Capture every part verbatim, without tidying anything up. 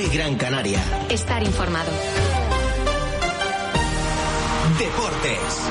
Gran Canaria. Estar informado. Deportes.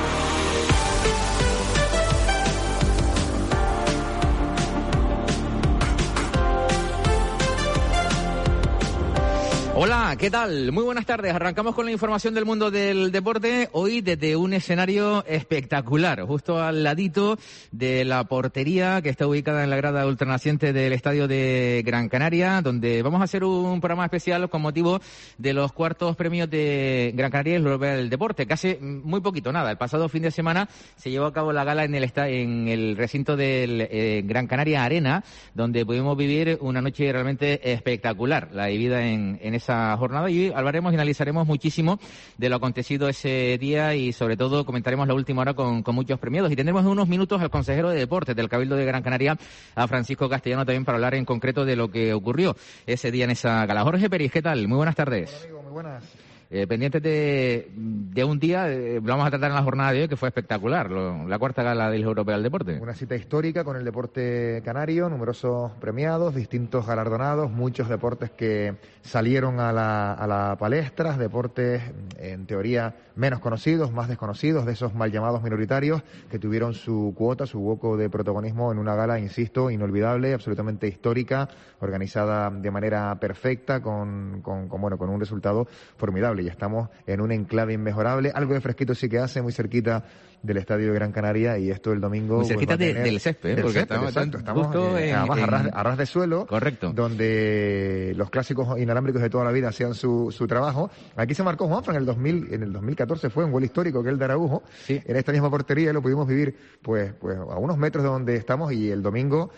Hola, ¿qué tal? Muy buenas tardes. Arrancamos con la información del mundo del deporte. Hoy desde un escenario espectacular, justo al ladito de la portería que está ubicada en la grada ultranaciente del Estadio de Gran Canaria, donde vamos a hacer un programa especial con motivo de los cuartos premios de Gran Canaria y Europea del Deporte. Casi muy poquito, nada. El pasado fin de semana se llevó a cabo la gala en el esta- en el recinto del eh, Gran Canaria Arena, donde pudimos vivir una noche realmente espectacular, la vivida en, en esa jornada, y hablaremos y analizaremos muchísimo de lo acontecido ese día y sobre todo comentaremos la última hora con, con muchos premiados, y tendremos en unos minutos al consejero de Deportes del Cabildo de Gran Canaria, a Francisco Castellano, también para hablar en concreto de lo que ocurrió ese día en esa gala. Jorge Peris, ¿qué tal? Muy buenas tardes. Hola, amigo, muy buenas. Eh, pendientes de, de un día, eh, vamos a tratar en la jornada de hoy, que fue espectacular, lo, la cuarta gala del Europeo del Deporte. Una cita histórica con el deporte canario, numerosos premiados, distintos galardonados, muchos deportes que salieron a la, a la palestra, deportes en teoría menos conocidos, más desconocidos, de esos mal llamados minoritarios, que tuvieron su cuota, su hueco de protagonismo en una gala, insisto, inolvidable, absolutamente histórica, organizada de manera perfecta, con, con, con bueno, con un resultado formidable. Ya estamos en un enclave inmejorable, algo de fresquito sí que hace, muy cerquita del Estadio de Gran Canaria, y esto el domingo... Muy cerquita pues, de, tener, del césped, del porque césped, estamos, exacto, estamos justo eh, en, además en... a, ras, a ras de suelo, correcto, donde los clásicos inalámbricos de toda la vida hacían su, su trabajo. Aquí se marcó Juanfran en el dos mil, en el dos mil catorce, fue un gol histórico que el de Araujo, sí, en esta misma portería, y lo pudimos vivir pues, pues a unos metros de donde estamos, y el domingo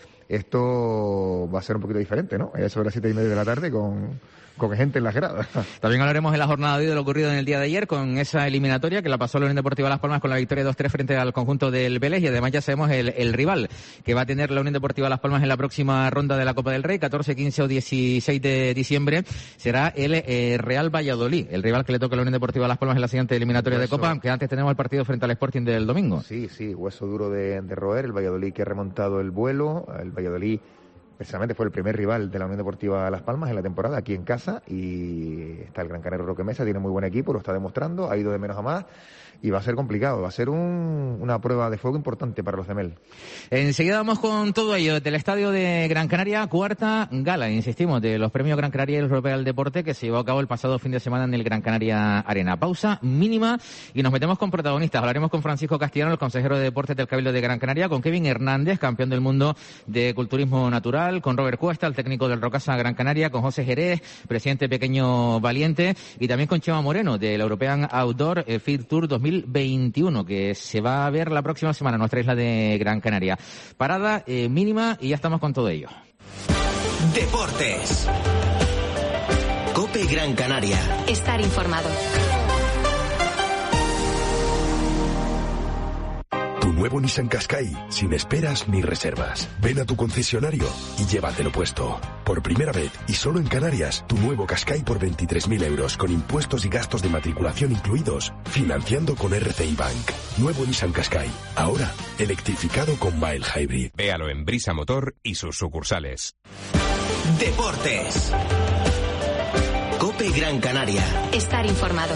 esto va a ser un poquito diferente, ¿no? Es sobre las siete y media de la tarde con... con gente en las gradas. También hablaremos en la jornada de hoy de lo ocurrido en el día de ayer con esa eliminatoria que la pasó la Unión Deportiva Las Palmas con la victoria dos tres frente al conjunto del Vélez, y además ya sabemos el, el rival que va a tener la Unión Deportiva Las Palmas en la próxima ronda de la Copa del Rey, catorce, quince o dieciséis de diciembre, será el eh, Real Valladolid, el rival que le toca a la Unión Deportiva Las Palmas en la siguiente eliminatoria hueso. de Copa, aunque antes tenemos el partido frente al Sporting del domingo. Sí, sí, hueso duro de, de roer, el Valladolid que ha remontado el vuelo, el Valladolid precisamente fue el primer rival de la Unión Deportiva Las Palmas en la temporada, aquí en casa, y está el Gran Canario Roque Mesa, tiene muy buen equipo, lo está demostrando, ha ido de menos a más, y va a ser complicado, va a ser un, una prueba de fuego importante para los de Mel. Enseguida vamos con todo ello del Estadio de Gran Canaria, cuarta gala, insistimos, de los premios Gran Canaria y el Europeo del Deporte, que se llevó a cabo el pasado fin de semana en el Gran Canaria Arena. Pausa mínima y nos metemos con protagonistas. Hablaremos con Francisco Castellano, el consejero de Deportes del Cabildo de Gran Canaria, con Kevin Hernández, campeón del mundo de culturismo natural, con Robert Cuesta, el técnico del Rocasa Gran Canaria, con José Jerez, presidente Pequeño Valiente, y también con Chema Moreno, del European Outdoor Field Tour dos mil veintiuno, que se va a ver la próxima semana en nuestra isla de Gran Canaria. Parada eh, mínima y ya estamos con todo ello. Deportes. COPE Gran Canaria. Estar informado. Tu nuevo Nissan Qashqai, sin esperas ni reservas. Ven a tu concesionario y llévatelo puesto. Por primera vez y solo en Canarias, tu nuevo Qashqai por veintitrés mil euros con impuestos y gastos de matriculación incluidos, financiando con R C I Bank. Nuevo Nissan Qashqai, ahora electrificado con mild hybrid. Véalo en Brisa Motor y sus sucursales. Deportes. COPE Gran Canaria. Estar informado.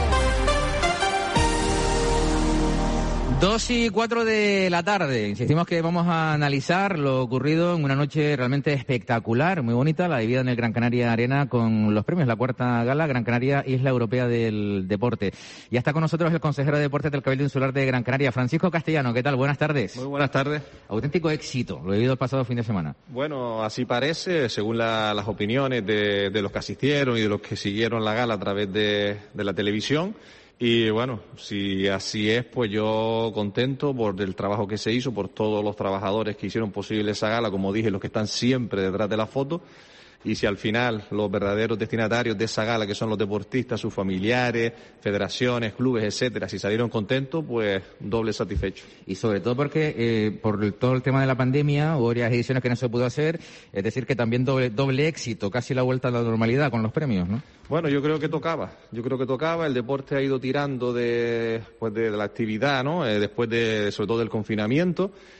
Dos y cuatro de la tarde. Insistimos que vamos a analizar lo ocurrido en una noche realmente espectacular, muy bonita, la vivida en el Gran Canaria Arena con los premios, la cuarta gala Gran Canaria Isla Europea del Deporte. Ya está con nosotros el consejero de Deportes del Cabildo Insular de Gran Canaria, Francisco Castellano. ¿Qué tal? Buenas tardes. Muy buenas tardes. Auténtico éxito, lo vivido el pasado fin de semana. Bueno, así parece, según la, las opiniones de, de los que asistieron y de los que siguieron la gala a través de, de la televisión. Y bueno, si así es, pues yo contento por el trabajo que se hizo, por todos los trabajadores que hicieron posible esa gala, como dije, los que están siempre detrás de la foto. Y si al final los verdaderos destinatarios de esa gala, que son los deportistas, sus familiares, federaciones, clubes, etcétera, si salieron contentos, pues doble satisfecho. Y sobre todo porque eh, por el, todo el tema de la pandemia hubo varias ediciones que no se pudo hacer, es decir, que también doble, doble éxito, casi la vuelta a la normalidad con los premios, ¿no? Bueno, yo creo que tocaba, yo creo que tocaba, el deporte ha ido tirando de, pues de, de la actividad, ¿no? Eh, después de, sobre todo del confinamiento.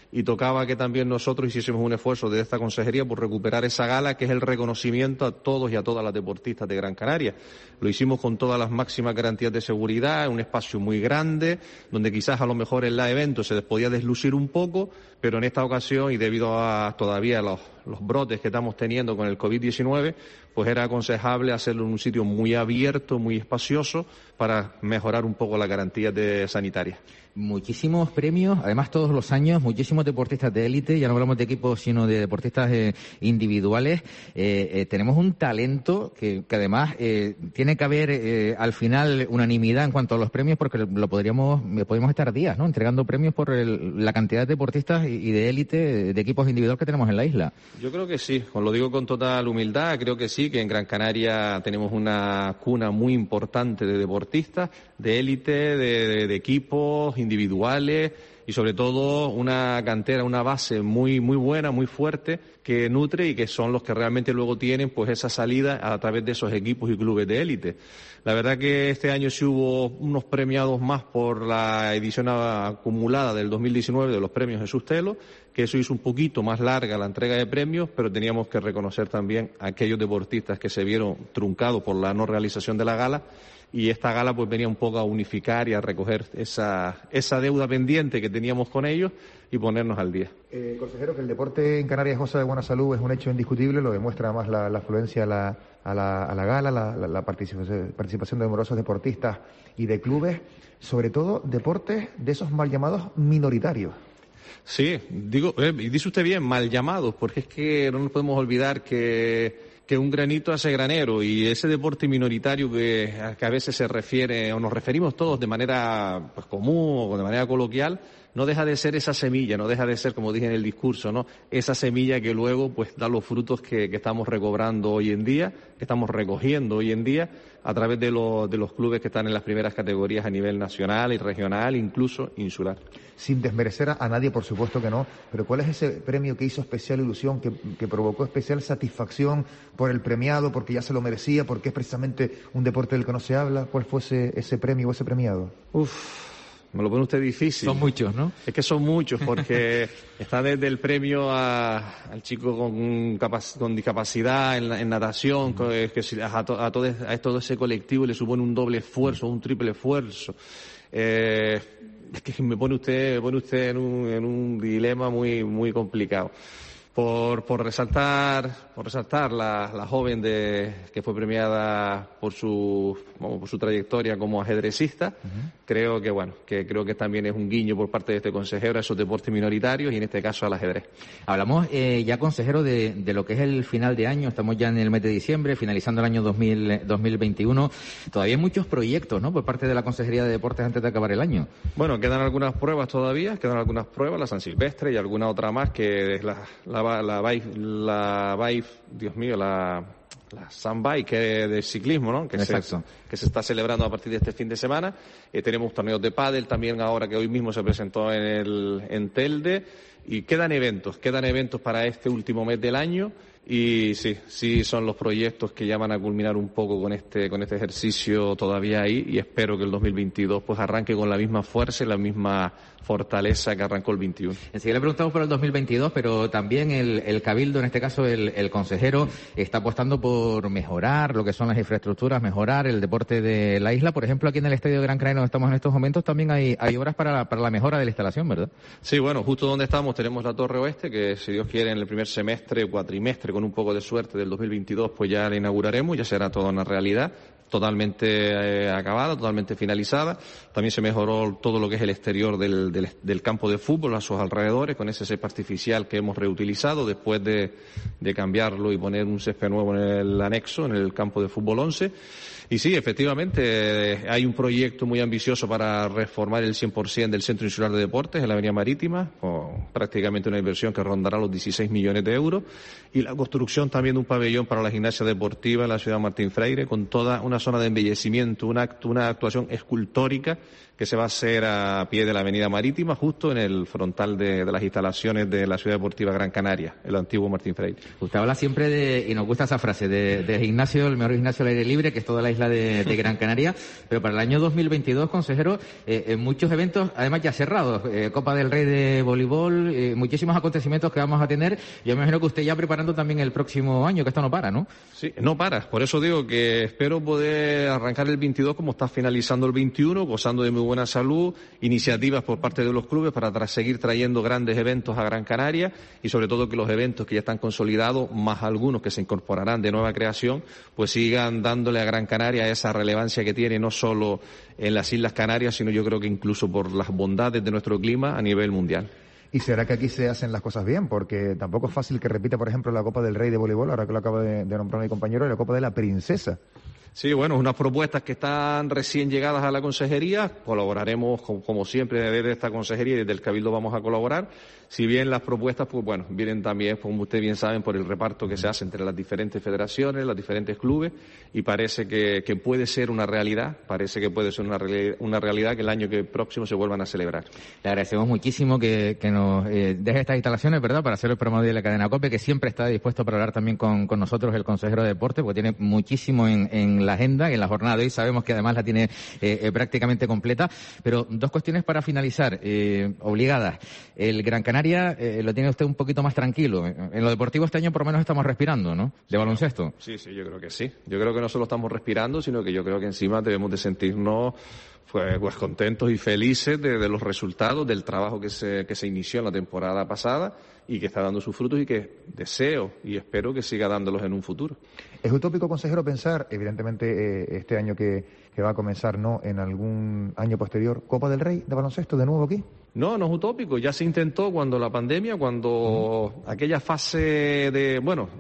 y tocaba que también nosotros hiciésemos un esfuerzo desde esta consejería por recuperar esa gala, que es el reconocimiento a todos y a todas las deportistas de Gran Canaria. Lo hicimos con todas las máximas garantías de seguridad, en un espacio muy grande, donde quizás a lo mejor en la evento se podía deslucir un poco, pero en esta ocasión, y debido a todavía los, los brotes que estamos teniendo con el COVID diecinueve, pues era aconsejable hacerlo en un sitio muy abierto, muy espacioso, para mejorar un poco las garantías de sanitarias. Muchísimos premios, además todos los años, muchísimos deportistas de élite, ya no hablamos de equipos sino de deportistas eh, individuales. Eh, eh, tenemos un talento que, que además eh, tiene que haber eh, al final unanimidad en cuanto a los premios, porque lo podríamos, podríamos estar días, ¿no?, entregando premios por el, la cantidad de deportistas y, y de élite, de equipos individuales que tenemos en la isla. Yo creo que sí, os lo digo con total humildad, creo que sí, que en Gran Canaria tenemos una cuna muy importante de deportistas, de élite, de, de, de equipos individuales y sobre todo una cantera, una base muy muy buena, muy fuerte, que nutre y que son los que realmente luego tienen pues esa salida a través de esos equipos y clubes de élite. La verdad que este año sí hubo unos premiados más por la edición acumulada del dos mil diecinueve de los premios Jesús Telo, que eso hizo un poquito más larga la entrega de premios, pero teníamos que reconocer también a aquellos deportistas que se vieron truncados por la no realización de la gala. Y esta gala pues venía un poco a unificar y a recoger esa, esa deuda pendiente que teníamos con ellos y ponernos al día. Eh, consejero, que el deporte en Canarias goza de buena salud es un hecho indiscutible, lo demuestra más la, la afluencia a la, a la, a la gala, la, la, la participación, participación de numerosos deportistas y de clubes, sobre todo deportes de esos mal llamados minoritarios. Sí, digo, eh, dice usted bien, mal llamados, porque es que no nos podemos olvidar que que un granito hace granero, y ese deporte minoritario que, que a veces se refiere, o nos referimos todos de manera pues, común o de manera coloquial, no deja de ser esa semilla, no deja de ser, como dije en el discurso, ¿no?, esa semilla que luego pues da los frutos que, que estamos recobrando hoy en día, que estamos recogiendo hoy en día a través de, lo, de los clubes que están en las primeras categorías a nivel nacional y regional, incluso insular. Sin desmerecer a nadie, por supuesto que no, pero ¿cuál es ese premio que hizo especial ilusión, que, que provocó especial satisfacción por el premiado, porque ya se lo merecía, porque es precisamente un deporte del que no se habla? ¿Cuál fue ese, ese premio o ese premiado? Uf, me lo pone usted difícil. Son muchos, ¿no? Es que son muchos, porque está desde el premio a, al chico con, capac, con discapacidad en, en natación, uh-huh. que, que a, to, a, todo, a todo ese colectivo le supone un doble esfuerzo, un triple esfuerzo. Eh, es que me pone usted, me pone usted en un, en un dilema muy, muy complicado. Por, por resaltar, por resaltar la, la joven de, que fue premiada por su, vamos, por su trayectoria como ajedrecista, uh-huh. creo que bueno, que creo que también es un guiño por parte de este consejero a esos deportes minoritarios y en este caso al ajedrez. Hablamos eh, ya, consejero, de, de lo que es el final de año. Estamos ya en el mes de diciembre, finalizando el año dos mil, dos mil veintiuno. Todavía hay muchos proyectos, ¿no?, por parte de la Consejería de Deportes antes de acabar el año. Bueno, quedan algunas pruebas todavía, quedan algunas pruebas, la San Silvestre y alguna otra más que es la, la la bike, la bike, Dios mío, la, la Sunbike, que es de ciclismo, ¿no?, que se, que se está celebrando a partir de este fin de semana. Eh, tenemos torneos de pádel también ahora, que hoy mismo se presentó en el en Telde, y quedan eventos, quedan eventos para este último mes del año. Y sí, sí son los proyectos que ya van a culminar un poco con este con este ejercicio todavía ahí, y espero que el dos mil veintidós pues arranque con la misma fuerza y la misma fortaleza que arrancó el veintiuno. Enseguida le preguntamos por el dos mil veintidós, pero también el, el Cabildo, en este caso el, el consejero, está apostando por mejorar lo que son las infraestructuras, mejorar el deporte de la isla. Por ejemplo, aquí en el Estadio de Gran Canaria, donde estamos en estos momentos, también hay, hay obras para la, para la mejora de la instalación, ¿verdad? Sí, bueno, justo donde estamos tenemos la Torre Oeste, que si Dios quiere en el primer semestre o cuatrimestre, con un poco de suerte, del dos mil veintidós, pues ya la inauguraremos, ya será toda una realidad, totalmente eh, acabada, totalmente finalizada. También se mejoró todo lo que es el exterior del, del, del campo de fútbol, a sus alrededores, con ese césped artificial que hemos reutilizado después de, de cambiarlo y poner un césped nuevo en el anexo, en el campo de fútbol once. Y sí, efectivamente, hay un proyecto muy ambicioso para reformar el cien por ciento del Centro Insular de Deportes en la Avenida Marítima, con prácticamente una inversión que rondará los dieciséis millones de euros, y la construcción también de un pabellón para la gimnasia deportiva en la ciudad de Martín Freire, con toda una una zona de embellecimiento, una, una actuación escultórica que se va a hacer a pie de la Avenida Marítima, justo en el frontal de, de las instalaciones de la Ciudad Deportiva Gran Canaria, el antiguo Martín Freire. Usted habla siempre de, y nos gusta esa frase, de, de gimnasio, el mejor gimnasio al aire libre, que es toda la isla de, de Gran Canaria, pero para el año dos mil veintidós, consejero, eh, en muchos eventos, además ya cerrados, eh, Copa del Rey de voleibol, eh, muchísimos acontecimientos que vamos a tener. Yo me imagino que usted ya preparando también el próximo año, que esto no para, ¿no? Sí, no para. Por eso digo que espero poder arrancar el veintidós como está finalizando el veintiuno, gozando de muy buena salud, iniciativas por parte de los clubes para tra- seguir trayendo grandes eventos a Gran Canaria y sobre todo que los eventos que ya están consolidados, más algunos que se incorporarán de nueva creación, pues sigan dándole a Gran Canaria esa relevancia que tiene no solo en las Islas Canarias, sino yo creo que incluso por las bondades de nuestro clima a nivel mundial. ¿Y será que aquí se hacen las cosas bien? Porque tampoco es fácil que repita, por ejemplo, la Copa del Rey de voleibol, ahora que lo acaba de, de nombrar mi compañero, y la Copa de la Princesa. Sí, bueno, unas propuestas que están recién llegadas a la consejería. Colaboraremos, como, como siempre, desde esta consejería y desde el Cabildo vamos a colaborar. Si bien las propuestas, pues bueno, vienen también, como ustedes bien saben, por el reparto que se hace entre las diferentes federaciones, los diferentes clubes, y parece que, que puede ser una realidad, parece que puede ser una, reali- una realidad que el año que próximo se vuelvan a celebrar. Le agradecemos muchísimo que, que nos eh, deje estas instalaciones, ¿verdad?, para hacer el programa de la cadena COPE, que siempre está dispuesto para hablar también con, con nosotros el consejero de deporte, porque tiene muchísimo en, en la agenda, en la jornada de hoy sabemos que además la tiene eh, eh, prácticamente completa. Pero dos cuestiones para finalizar, eh, obligadas. El Gran Canaria eh, lo tiene usted un poquito más tranquilo. En lo deportivo este año por lo menos estamos respirando, ¿no?, de baloncesto. Sí, sí, yo creo que sí. Yo creo que no solo estamos respirando, sino que yo creo que encima debemos de sentirnos pues, pues contentos y felices de, de los resultados del trabajo que se, que se inició en la temporada pasada y que está dando sus frutos y que deseo y espero que siga dándolos en un futuro. Es utópico, consejero, pensar, evidentemente, eh, este año que, que va a comenzar, ¿no?, en algún año posterior, Copa del Rey de baloncesto de nuevo aquí. No, no es utópico. Ya se intentó cuando la pandemia, cuando uh-huh. aquella fase de, bueno,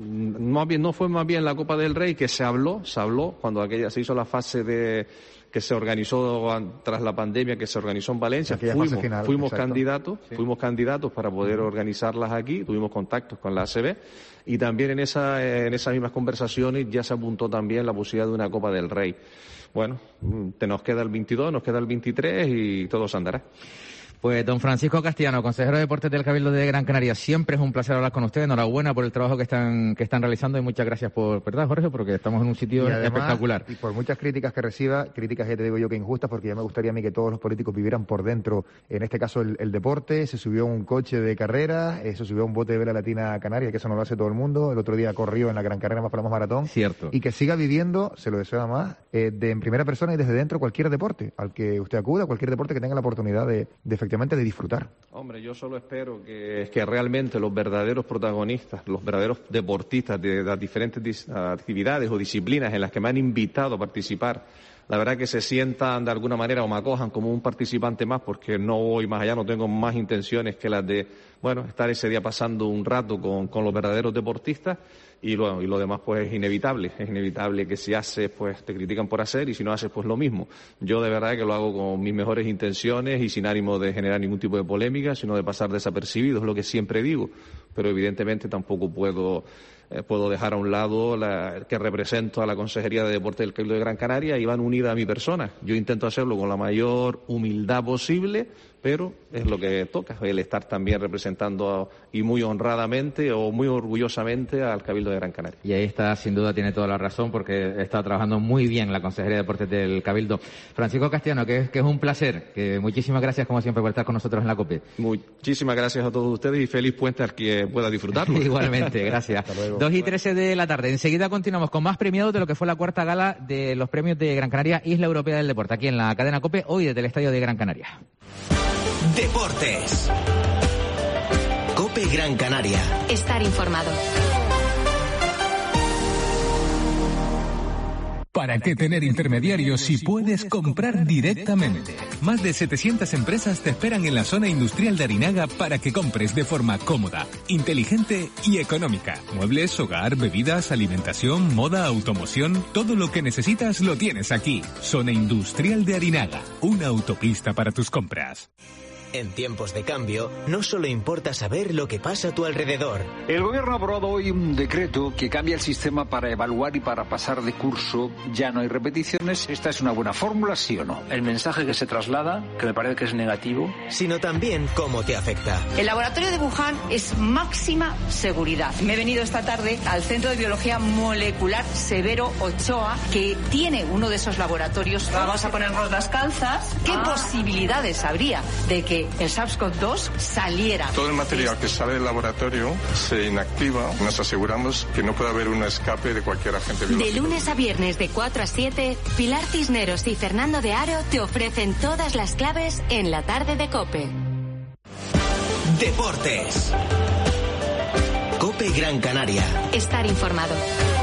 más bien, no fue más bien la Copa del Rey que se habló, se habló cuando aquella se hizo la fase de que se organizó tras la pandemia, que se organizó en Valencia. Aquella fuimos fase final, fuimos exacto. candidatos, sí. fuimos candidatos para poder organizarlas aquí, tuvimos contactos con la A C B y también en esa en esas mismas conversaciones ya se apuntó también la posibilidad de una Copa del Rey. Bueno, te nos queda el veintidós, nos queda el veintitrés y todo se andará. Pues don Francisco Castellano, consejero de Deportes del Cabildo de Gran Canaria, siempre es un placer hablar con usted. Enhorabuena por el trabajo que están que están realizando y muchas gracias por, ¿verdad, Jorge? Porque estamos en un sitio y además, espectacular. Y por muchas críticas que reciba, críticas ya te digo yo que injustas, porque ya me gustaría a mí que todos los políticos vivieran por dentro, en este caso el, el deporte. Se subió un coche de carrera, eh, se subió un bote de vela latina a Canarias, que eso no lo hace todo el mundo. El otro día corrió en la Gran Carrera más Palamos Maratón. Cierto. Y que siga viviendo, se lo deseo más, eh, de en primera persona y desde dentro cualquier deporte, al que usted acuda, cualquier deporte que tenga la oportunidad de, de efectivamente de disfrutar. Hombre, yo solo espero que, que realmente los verdaderos protagonistas, los verdaderos deportistas de las diferentes actividades o disciplinas en las que me han invitado a participar, la verdad que se sientan de alguna manera o me acojan como un participante más, porque no voy más allá, no tengo más intenciones que las de, bueno, estar ese día pasando un rato con, con los verdaderos deportistas. Y lo, y lo demás pues es inevitable, es inevitable que si haces pues te critican por hacer y si no haces pues lo mismo. Yo de verdad que lo hago con mis mejores intenciones y sin ánimo de generar ningún tipo de polémica, sino de pasar desapercibido, es lo que siempre digo, pero evidentemente tampoco puedo eh, puedo dejar a un lado la, que represento a la Consejería de Deportes del Cabildo de Gran Canaria y van unidas a mi persona. Yo intento hacerlo con la mayor humildad posible, pero es lo que toca, el estar también representando a, y muy honradamente o muy orgullosamente al Cabildo de Gran Canaria. Y ahí está, sin duda, tiene toda la razón, porque está trabajando muy bien la Consejería de Deportes del Cabildo. Francisco Castellano, que, que es un placer, que muchísimas gracias, como siempre, por estar con nosotros en la COPE. Muchísimas gracias a todos ustedes y feliz puente al que pueda disfrutarlo. Igualmente, gracias. Dos y trece de la tarde. Enseguida continuamos con más premiados de lo que fue la cuarta gala de los premios de Gran Canaria, Isla Europea del Deporte, aquí en la cadena COPE, hoy desde el Estadio de Gran Canaria. Deportes. COPE Gran Canaria. Estar informado. ¿Para qué tener intermediarios si puedes comprar directamente? Más de setecientas empresas te esperan en la zona industrial de Arinaga para que compres de forma cómoda, inteligente y económica. Muebles, hogar, bebidas, alimentación, moda, automoción, todo lo que necesitas lo tienes aquí. Zona industrial de Arinaga, una autopista para tus compras. En tiempos de cambio, no solo importa saber lo que pasa a tu alrededor. El gobierno ha aprobado hoy un decreto que cambia el sistema para evaluar y para pasar de curso. Ya no hay repeticiones. ¿Esta es una buena fórmula, sí o no? El mensaje que se traslada, que me parece que es negativo. Sino también cómo te afecta. El laboratorio de Wuhan es máxima seguridad. Me he venido esta tarde al Centro de Biología Molecular Severo Ochoa, que tiene uno de esos laboratorios. Vamos a ponernos las calzas. ¿Qué ah. posibilidades habría de que el SARS CoV dos saliera? Todo el material que sale del laboratorio se inactiva. Nos aseguramos que no puede haber un escape de cualquier agente biológico. De lunes a viernes de cuatro a siete, Pilar Cisneros y Fernando de Aro te ofrecen todas las claves en la tarde de COPE. Deportes. COPE Gran Canaria. Estar informado.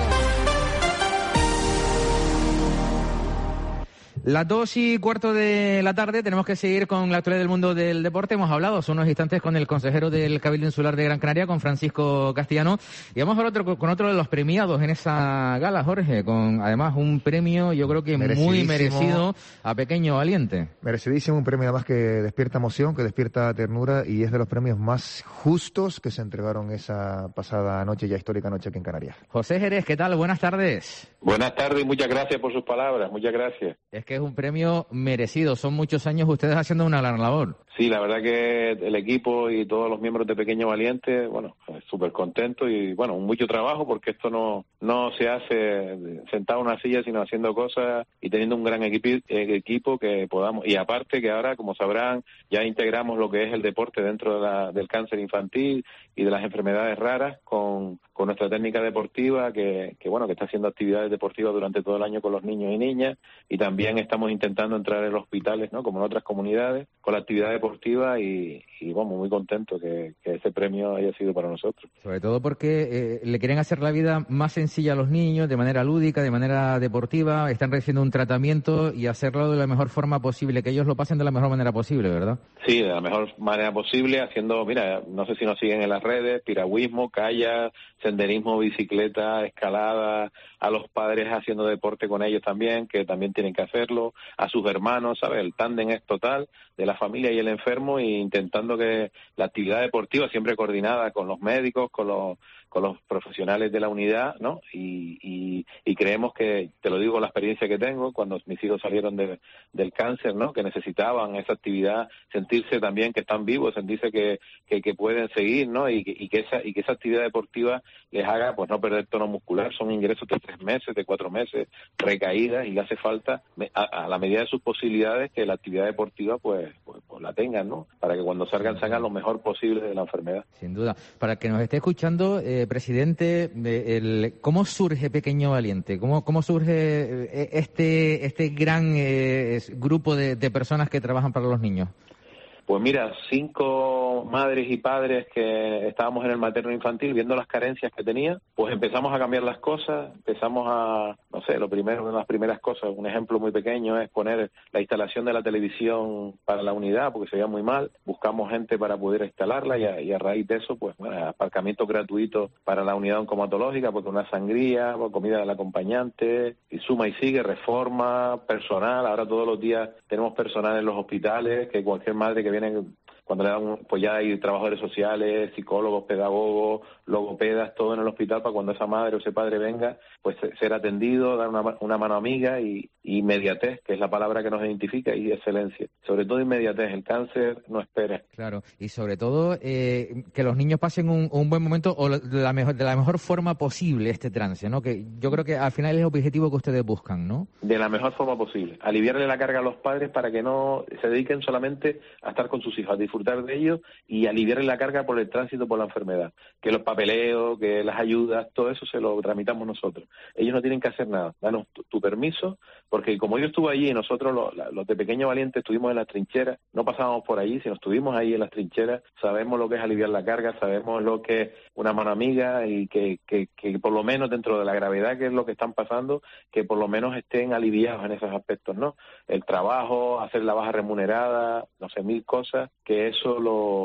Las dos y cuarto de la tarde tenemos que seguir con la actualidad del mundo del deporte. Hemos hablado hace unos instantes con el consejero del Cabildo Insular de Gran Canaria, con Francisco Castellano, y vamos a hablar otro, con otro de los premiados en esa gala, Jorge, con además un premio yo creo que muy merecido a Pequeño Valiente. Merecidísimo, un premio además que despierta emoción, que despierta ternura y es de los premios más justos que se entregaron esa pasada noche, ya histórica noche aquí en Canarias. José Jerez, ¿qué tal? Buenas tardes. Buenas tardes y muchas gracias por sus palabras, muchas gracias. Es que es un premio merecido, son muchos años ustedes haciendo una gran labor. Sí, la verdad que el equipo y todos los miembros de Pequeño Valiente, bueno, súper contentos y bueno, mucho trabajo porque esto no no se hace sentado en una silla, sino haciendo cosas y teniendo un gran equipo, equipo que podamos. Y aparte que ahora, como sabrán, ya integramos lo que es el deporte dentro de la, del cáncer infantil y de las enfermedades raras con, con nuestra técnica deportiva que, que, bueno, que está haciendo actividades deportivas durante todo el año con los niños y niñas y también estamos intentando entrar en los hospitales, ¿no? Como en otras comunidades, con la actividad deportiva y, y vamos, muy contentos que, que ese premio haya sido para nosotros. Sobre todo porque eh, le quieren hacer la vida más sencilla a los niños, de manera lúdica, de manera deportiva, están recibiendo un tratamiento y hacerlo de la mejor forma posible, que ellos lo pasen de la mejor manera posible, ¿verdad? Sí, de la mejor manera posible, haciendo, mira, no sé si nos siguen en las redes, piragüismo, kayak, senderismo, bicicleta, escalada, a los padres haciendo deporte con ellos también, que también tienen que hacerlo, a sus hermanos, ¿sabes? El tándem es total de la familia y el enfermo, y intentando que la actividad deportiva siempre coordinada con los médicos, con los con los profesionales de la unidad, ¿no? Y, y, y creemos que, te lo digo con la experiencia que tengo, cuando mis hijos salieron de, del cáncer, ¿no? Que necesitaban esa actividad, sentirse también que están vivos, sentirse que, que, que pueden seguir, ¿no? Y, y que esa y que esa actividad deportiva les haga, pues, no perder tono muscular. Son ingresos de tres meses, de cuatro meses, recaídas, y le hace falta, a, a la medida de sus posibilidades, que la actividad deportiva, pues, pues, pues la tengan, ¿no? Para que cuando salgan, salgan lo mejor posible de la enfermedad. Sin duda. Para que nos esté escuchando, eh, presidente, el, ¿cómo surge Pequeño Valiente? ¿Cómo, cómo surge este este gran eh, grupo de, de personas que trabajan para los niños? Pues mira, cinco madres y padres que estábamos en el materno infantil viendo las carencias que tenía, pues empezamos a cambiar las cosas, empezamos a, no sé, lo primero, una de las primeras cosas, un ejemplo muy pequeño es poner la instalación de la televisión para la unidad, porque se veía muy mal, buscamos gente para poder instalarla y a, y a raíz de eso, pues bueno, aparcamiento gratuito para la unidad oncomatológica, porque una sangría, pues, comida del acompañante, y suma y sigue, reforma, personal, ahora todos los días tenemos personal en los hospitales, que cualquier madre que viene cuando le dan, pues ya hay trabajadores sociales, psicólogos, pedagogos, logopedas, todo en el hospital para cuando esa madre o ese padre venga, pues ser atendido, dar una, una mano amiga y, y inmediatez, que es la palabra que nos identifica, y excelencia. Sobre todo inmediatez, el cáncer no espera. Claro, y sobre todo eh, que los niños pasen un, un buen momento o la mejor, de la mejor forma posible este trance, ¿no? Que yo creo que al final es el objetivo que ustedes buscan, ¿no? De la mejor forma posible. Aliviarle la carga a los padres para que no se dediquen solamente a estar con sus hijos, a disfrutar de ellos y aliviarle la carga por el tránsito por la enfermedad. Que los papeleos, que las ayudas, todo eso se lo tramitamos nosotros. Ellos no tienen que hacer nada. Danos tu, tu permiso, porque como yo estuve allí y nosotros los, los de Pequeño Valiente estuvimos en las trincheras, no pasábamos por allí, sino estuvimos ahí en las trincheras, sabemos lo que es aliviar la carga, sabemos lo que es una mano amiga y que, que, que por lo menos dentro de la gravedad que es lo que están pasando, que por lo menos estén aliviados en esos aspectos, ¿no? El trabajo, hacer la baja remunerada, no sé, mil cosas, que eso lo,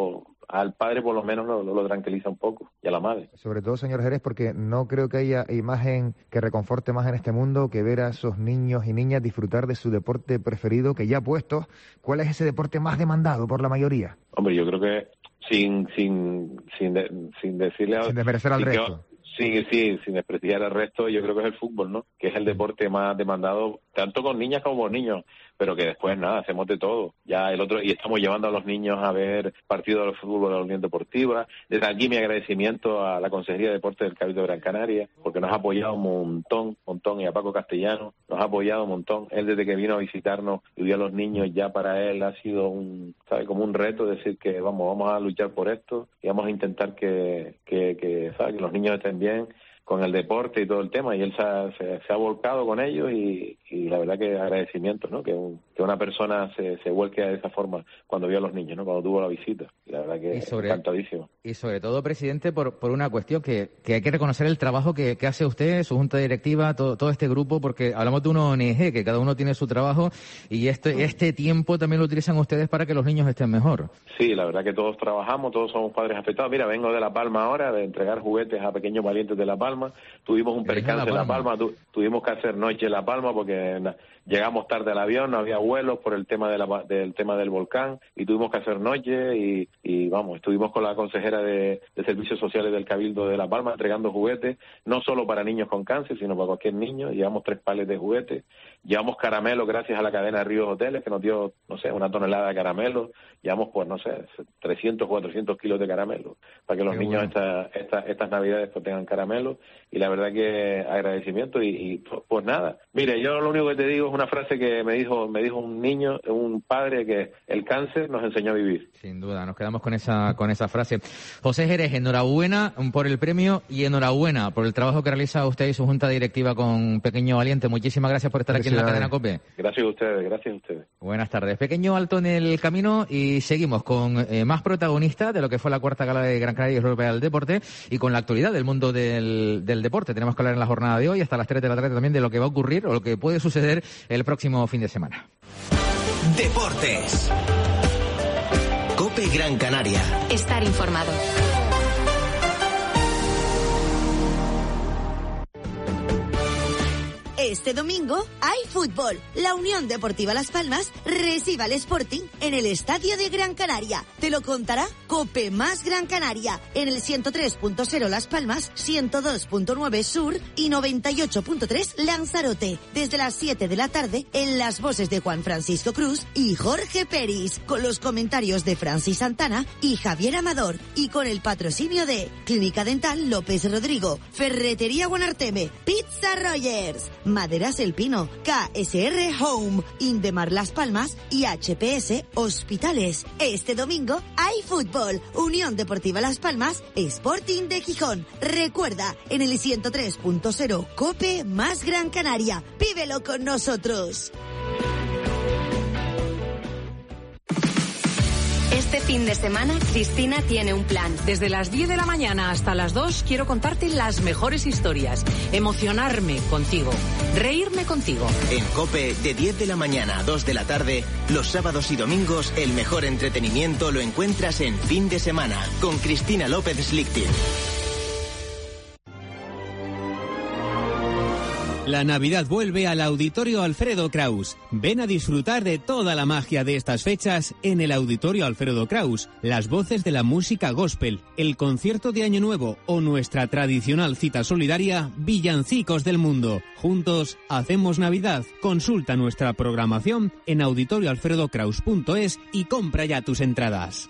al padre por lo menos lo, lo, lo tranquiliza un poco, y a la madre. Sobre todo, señor Jerez, porque no creo que haya imagen que reconforte más en este mundo que ver a esos niños y niñas disfrutar de su deporte preferido, que ya puestos, ¿cuál es ese deporte más demandado por la mayoría? Hombre, yo creo que sin sin sin, de, sin decirle a, sin desmerecer al resto. Que, Sí, sí, sin desprestigiar al resto, yo creo que es el fútbol, ¿no? Que es el deporte más demandado, tanto con niñas como con niños, pero que después, nada, hacemos de todo. Ya el otro, y estamos llevando a los niños a ver partidos de fútbol de la Unión Deportiva. Desde aquí mi agradecimiento a la Consejería de Deportes del Cabildo de Gran Canaria, porque nos ha apoyado un montón, montón, y a Paco Castellano, nos ha apoyado un montón. Él desde que vino a visitarnos y vio a los niños, ya para él ha sido un, ¿sabe? Como un reto decir que vamos, vamos a luchar por esto y vamos a intentar que, que, que, ¿sabe? Que los niños estén bien con el deporte y todo el tema, y él se ha, se, se ha volcado con ellos, y, y la verdad que agradecimiento, ¿no? Que, un, que una persona se, se vuelque de esa forma cuando vio a los niños, ¿no? Cuando tuvo la visita, y la verdad que sobre, encantadísimo. Y sobre todo, presidente, por, por una cuestión que, que hay que reconocer el trabajo que, que hace usted, su junta directiva, todo, todo este grupo, porque hablamos de una O N G, que cada uno tiene su trabajo, y este, este tiempo también lo utilizan ustedes para que los niños estén mejor. Sí, la verdad que todos trabajamos, todos somos padres afectados. Mira, vengo de La Palma ahora, de entregar juguetes a pequeños valientes de La Palma. Tuvimos un percance en La Palma, tu, tuvimos que hacer noche en La Palma porque na, llegamos tarde al avión, no había vuelos por el tema de la, del tema del volcán, y tuvimos que hacer noche, y, y vamos, estuvimos con la consejera de, de Servicios Sociales del Cabildo de La Palma entregando juguetes, no solo para niños con cáncer, sino para cualquier niño. Llevamos tres pales de juguetes, llevamos caramelos gracias a la cadena Ríos Hoteles, que nos dio, no sé, una tonelada de caramelos. Llevamos, pues, no sé, trescientos, cuatrocientos kilos de caramelos, para que los Qué niños bueno. esta, esta, estas navidades pues tengan caramelos, y la verdad que agradecimiento, y, y pues nada. Mire, yo lo único que te digo es una frase que me dijo me dijo un niño, un padre, que el cáncer nos enseñó a vivir. Sin duda, nos quedamos con esa con esa frase. José Jerez, enhorabuena por el premio y enhorabuena por el trabajo que realiza usted y su junta directiva con Pequeño Valiente. Muchísimas gracias por estar aquí en la cadena COPE. Gracias a ustedes, gracias a ustedes. Buenas tardes. Pequeño alto en el camino, y seguimos con eh, más protagonistas de lo que fue la cuarta gala de Gran Canaria Europea del Deporte, y con la actualidad del mundo del, del deporte. Tenemos que hablar en la jornada de hoy, hasta las tres de la tarde, también de lo que va a ocurrir o lo que puede suceder el próximo fin de semana. Deportes. COPE Gran Canaria. Estar informado. Este domingo hay fútbol. La Unión Deportiva Las Palmas recibe al Sporting en el Estadio de Gran Canaria. Te lo contará COPE más Gran Canaria en el ciento tres punto cero Las Palmas, ciento dos punto nueve Sur y noventa y ocho punto tres Lanzarote. Desde las siete de la tarde, en las voces de Juan Francisco Cruz y Jorge Peris, con los comentarios de Francis Santana y Javier Amador, y con el patrocinio de Clínica Dental López Rodrigo, Ferretería Guanarteme, Pizza Rogers, Maderas El Pino, K S R Home, Indemar Las Palmas y H P S Hospitales. Este domingo hay fútbol. Unión Deportiva Las Palmas, Sporting de Gijón. Recuerda, en el ciento tres punto cero COPE más Gran Canaria. Vívelo con nosotros. Este fin de semana, Cristina tiene un plan. Desde las diez de la mañana hasta las dos quiero contarte las mejores historias, emocionarme contigo, reírme contigo. En COPE, de diez de la mañana a dos de la tarde, los sábados y domingos, el mejor entretenimiento lo encuentras en Fin de Semana, con Cristina López Slichting. La Navidad vuelve al Auditorio Alfredo Kraus. Ven a disfrutar de toda la magia de estas fechas en el Auditorio Alfredo Kraus. Las voces de la música gospel, el concierto de Año Nuevo o nuestra tradicional cita solidaria Villancicos del Mundo. Juntos hacemos Navidad. Consulta nuestra programación en auditorio alfredo kraus punto es y compra ya tus entradas.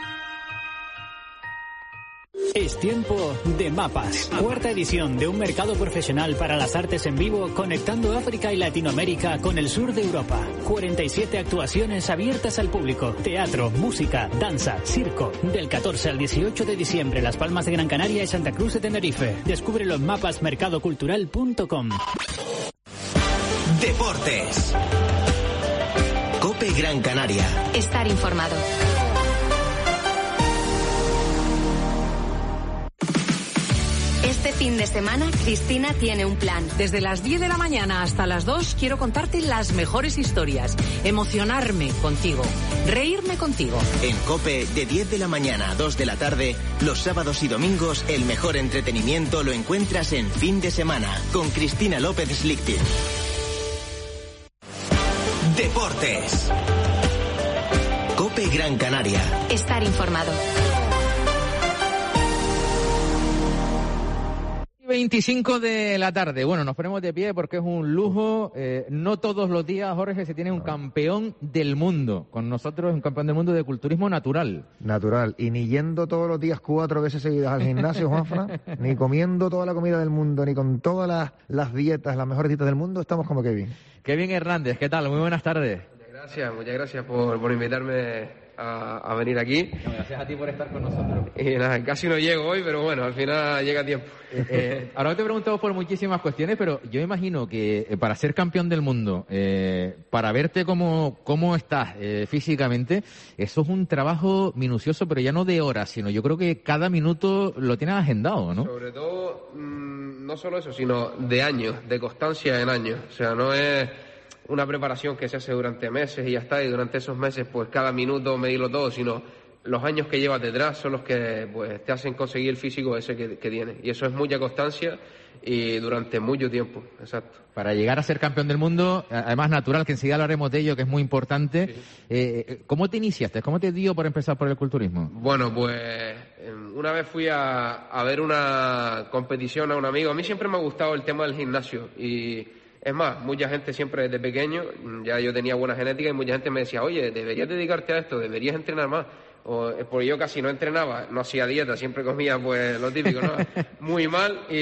Es tiempo de Mapas, cuarta edición de un mercado profesional para las artes en vivo, conectando África y Latinoamérica con el sur de Europa. cuarenta y siete actuaciones abiertas al público, teatro, música, danza, circo. Del catorce al dieciocho de diciembre, Las Palmas de Gran Canaria y Santa Cruz de Tenerife. Descúbrelo en mapas mercado cultural punto com. Deportes. COPE Gran Canaria. Estar informado. Este fin de semana, Cristina tiene un plan. Desde las diez de la mañana hasta las dos quiero contarte las mejores historias, emocionarme contigo, reírme contigo. En COPE, de diez de la mañana a dos de la tarde, los sábados y domingos, el mejor entretenimiento lo encuentras en Fin de Semana, con Cristina López Slichting. Deportes. COPE Gran Canaria. Estar informado. veinticinco de la tarde. Bueno, nos ponemos de pie porque es un lujo. Eh, no todos los días, Jorge, se tiene un campeón del mundo. Con nosotros un campeón del mundo de culturismo natural. Natural. Y ni yendo todos los días cuatro veces seguidas al gimnasio, Juanfran, ni comiendo toda la comida del mundo, ni con todas las, las dietas, las mejores dietas del mundo, estamos como Kevin. Kevin Hernández, ¿qué tal? Muy buenas tardes. Muchas gracias, muchas gracias por, por invitarme a, a venir aquí. No, gracias a ti por estar con nosotros. Y nada, casi no llego hoy, pero bueno, al final llega a tiempo. Eh, eh, ahora te he preguntado por muchísimas cuestiones, pero yo imagino que eh, para ser campeón del mundo, eh, para verte cómo, cómo estás eh, físicamente, eso es un trabajo minucioso, pero ya no de horas, sino yo creo que cada minuto lo tienes agendado, ¿no? Sobre todo, mmm, no solo eso, sino de años, de constancia en años. O sea, no es una preparación que se hace durante meses y ya está, y durante esos meses pues cada minuto medirlo todo, sino los años que llevas detrás son los que pues te hacen conseguir el físico ese que, que tienes. Y eso es mucha constancia y durante mucho tiempo, exacto. Para llegar a ser campeón del mundo, además natural, que enseguida hablaremos de ello, que es muy importante. Sí. Eh, ¿Cómo te iniciaste? ¿Cómo te dio por empezar por el culturismo? Bueno, pues una vez fui a, a ver una competición a un amigo. A mí siempre me ha gustado el tema del gimnasio y es más, mucha gente siempre desde pequeño, ya yo tenía buena genética y mucha gente me decía, oye, deberías dedicarte a esto, deberías entrenar más. O, porque yo casi no entrenaba, no hacía dieta, siempre comía pues lo típico, ¿no? Muy mal y,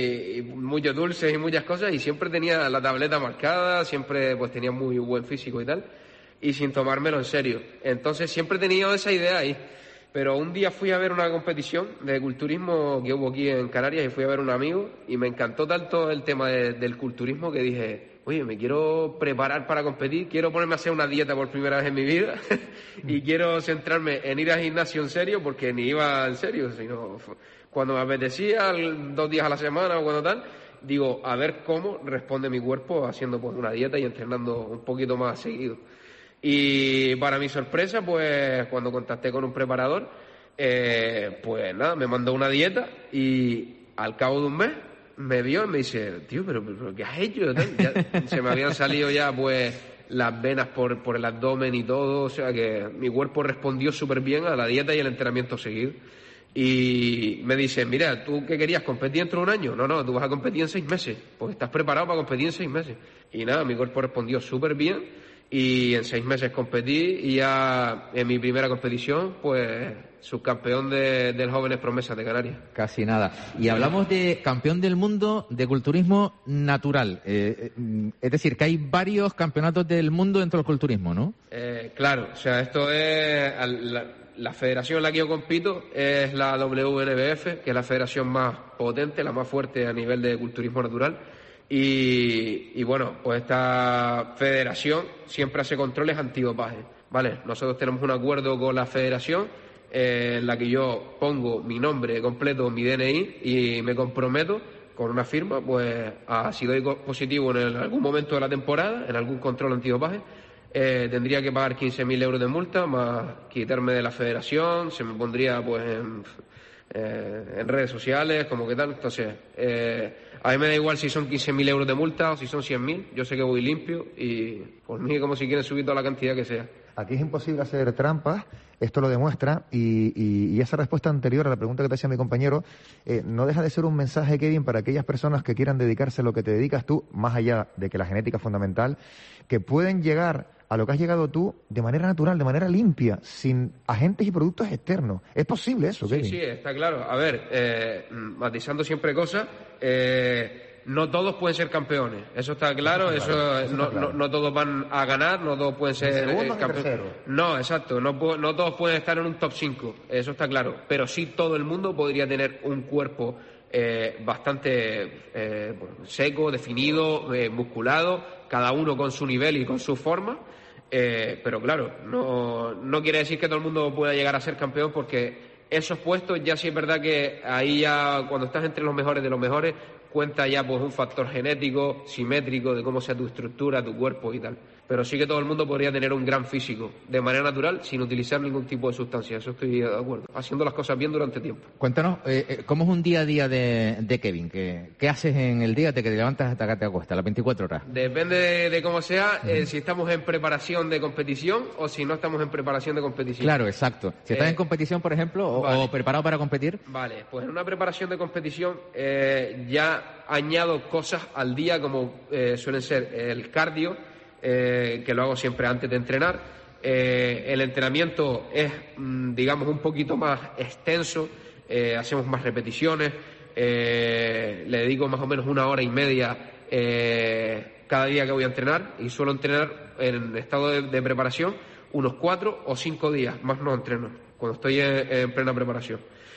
y muchos dulces y muchas cosas y siempre tenía la tableta marcada, siempre pues tenía muy buen físico y tal, y sin tomármelo en serio. Entonces siempre he tenido esa idea ahí. Pero un día fui a ver una competición de culturismo que hubo aquí en Canarias y fui a ver a un amigo y me encantó tanto el tema de, del culturismo que dije, oye, me quiero preparar para competir, quiero ponerme a hacer una dieta por primera vez en mi vida y quiero centrarme en ir al gimnasio en serio, porque ni iba en serio, sino cuando me apetecía, dos días a la semana o cuando tal, digo, a ver cómo responde mi cuerpo haciendo pues una dieta y entrenando un poquito más seguido. Y para mi sorpresa, pues cuando contacté con un preparador, eh, pues nada, me mandó una dieta y al cabo de un mes me vio y me dice, tío, pero, pero ¿qué has hecho? Ya, se me habían salido ya pues las venas por, por el abdomen y todo, o sea que mi cuerpo respondió súper bien a la dieta y el entrenamiento seguido. Y me dice, mira, ¿tú qué querías? ¿Competir dentro de un año? No, no, tú vas a competir en seis meses, pues estás preparado para competir en seis meses. Y nada, mi cuerpo respondió súper bien. Y en seis meses competí y ya en mi primera competición, pues subcampeón de, del Jóvenes Promesas de Canarias. Casi nada. Y hablamos de campeón del mundo de culturismo natural. Eh, es decir, que hay varios campeonatos del mundo dentro del culturismo, ¿no? Eh, claro, o sea, esto es... La, la federación en la que yo compito es la W N B F, que es la federación más potente, la más fuerte a nivel de culturismo natural. Y, y bueno, pues esta federación siempre hace controles antidopaje, ¿vale? Nosotros tenemos un acuerdo con la federación eh, en la que yo pongo mi nombre completo, mi D N I y me comprometo con una firma, pues a, si doy positivo en el, algún momento de la temporada, en algún control antidopaje, eh, tendría que pagar quince mil euros de multa, más quitarme de la federación, se me pondría pues en, eh, en redes sociales, como que tal, entonces... Eh, A mí me da igual si son quince mil euros de multa o si son cien mil. Yo sé que voy limpio y por mí como si quieren subir toda la cantidad que sea. Aquí es imposible hacer trampas, esto lo demuestra, y, y, y esa respuesta anterior a la pregunta que te hacía mi compañero eh, no deja de ser un mensaje, Kevin, para aquellas personas que quieran dedicarse a lo que te dedicas tú, más allá de que la genética es fundamental, que pueden llegar a lo que has llegado tú de manera natural, de manera limpia, sin agentes y productos externos. ¿Es posible eso, Sí, Kevin? sí, está claro. A ver, eh, matizando siempre cosas, eh, no todos pueden ser campeones. Eso está claro, eso, claro, eso, eso no, claro. no, no todos van a ganar, no todos pueden ser eh, campeones. No, exacto, no, no todos pueden estar en un top cinco, eso está claro. Pero sí todo el mundo podría tener un cuerpo eh, bastante eh, seco, definido, eh, musculado, cada uno con su nivel y con su forma. Eh, pero claro, no, no quiere decir que todo el mundo pueda llegar a ser campeón porque esos puestos ya sí es verdad que ahí ya cuando estás entre los mejores de los mejores cuenta ya pues un factor genético, simétrico, de cómo sea tu estructura, tu cuerpo y tal. Pero sí que todo el mundo podría tener un gran físico de manera natural sin utilizar ningún tipo de sustancia, eso estoy de acuerdo, haciendo las cosas bien durante tiempo. Cuéntanos, eh, ¿cómo es un día a día de, de Kevin? ¿Qué, ¿Qué haces en el día desde que te levantas hasta que te acuestas, las veinticuatro horas? Depende de, de cómo sea, eh, si estamos en preparación de competición o si no estamos en preparación de competición. Claro, exacto. Si estás Eh, en competición, por ejemplo, o, vale. o preparado para competir. Vale, pues en una preparación de competición eh, ya añado cosas al día como eh, suelen ser el cardio, eh, que lo hago siempre antes de entrenar. Eh, el entrenamiento es, mm, digamos, un poquito más extenso, eh, hacemos más repeticiones, eh, le dedico más o menos una hora y media eh, cada día que voy a entrenar y suelo entrenar en estado de, de preparación unos cuatro o cinco días, más no entreno, cuando estoy en, en plena preparación.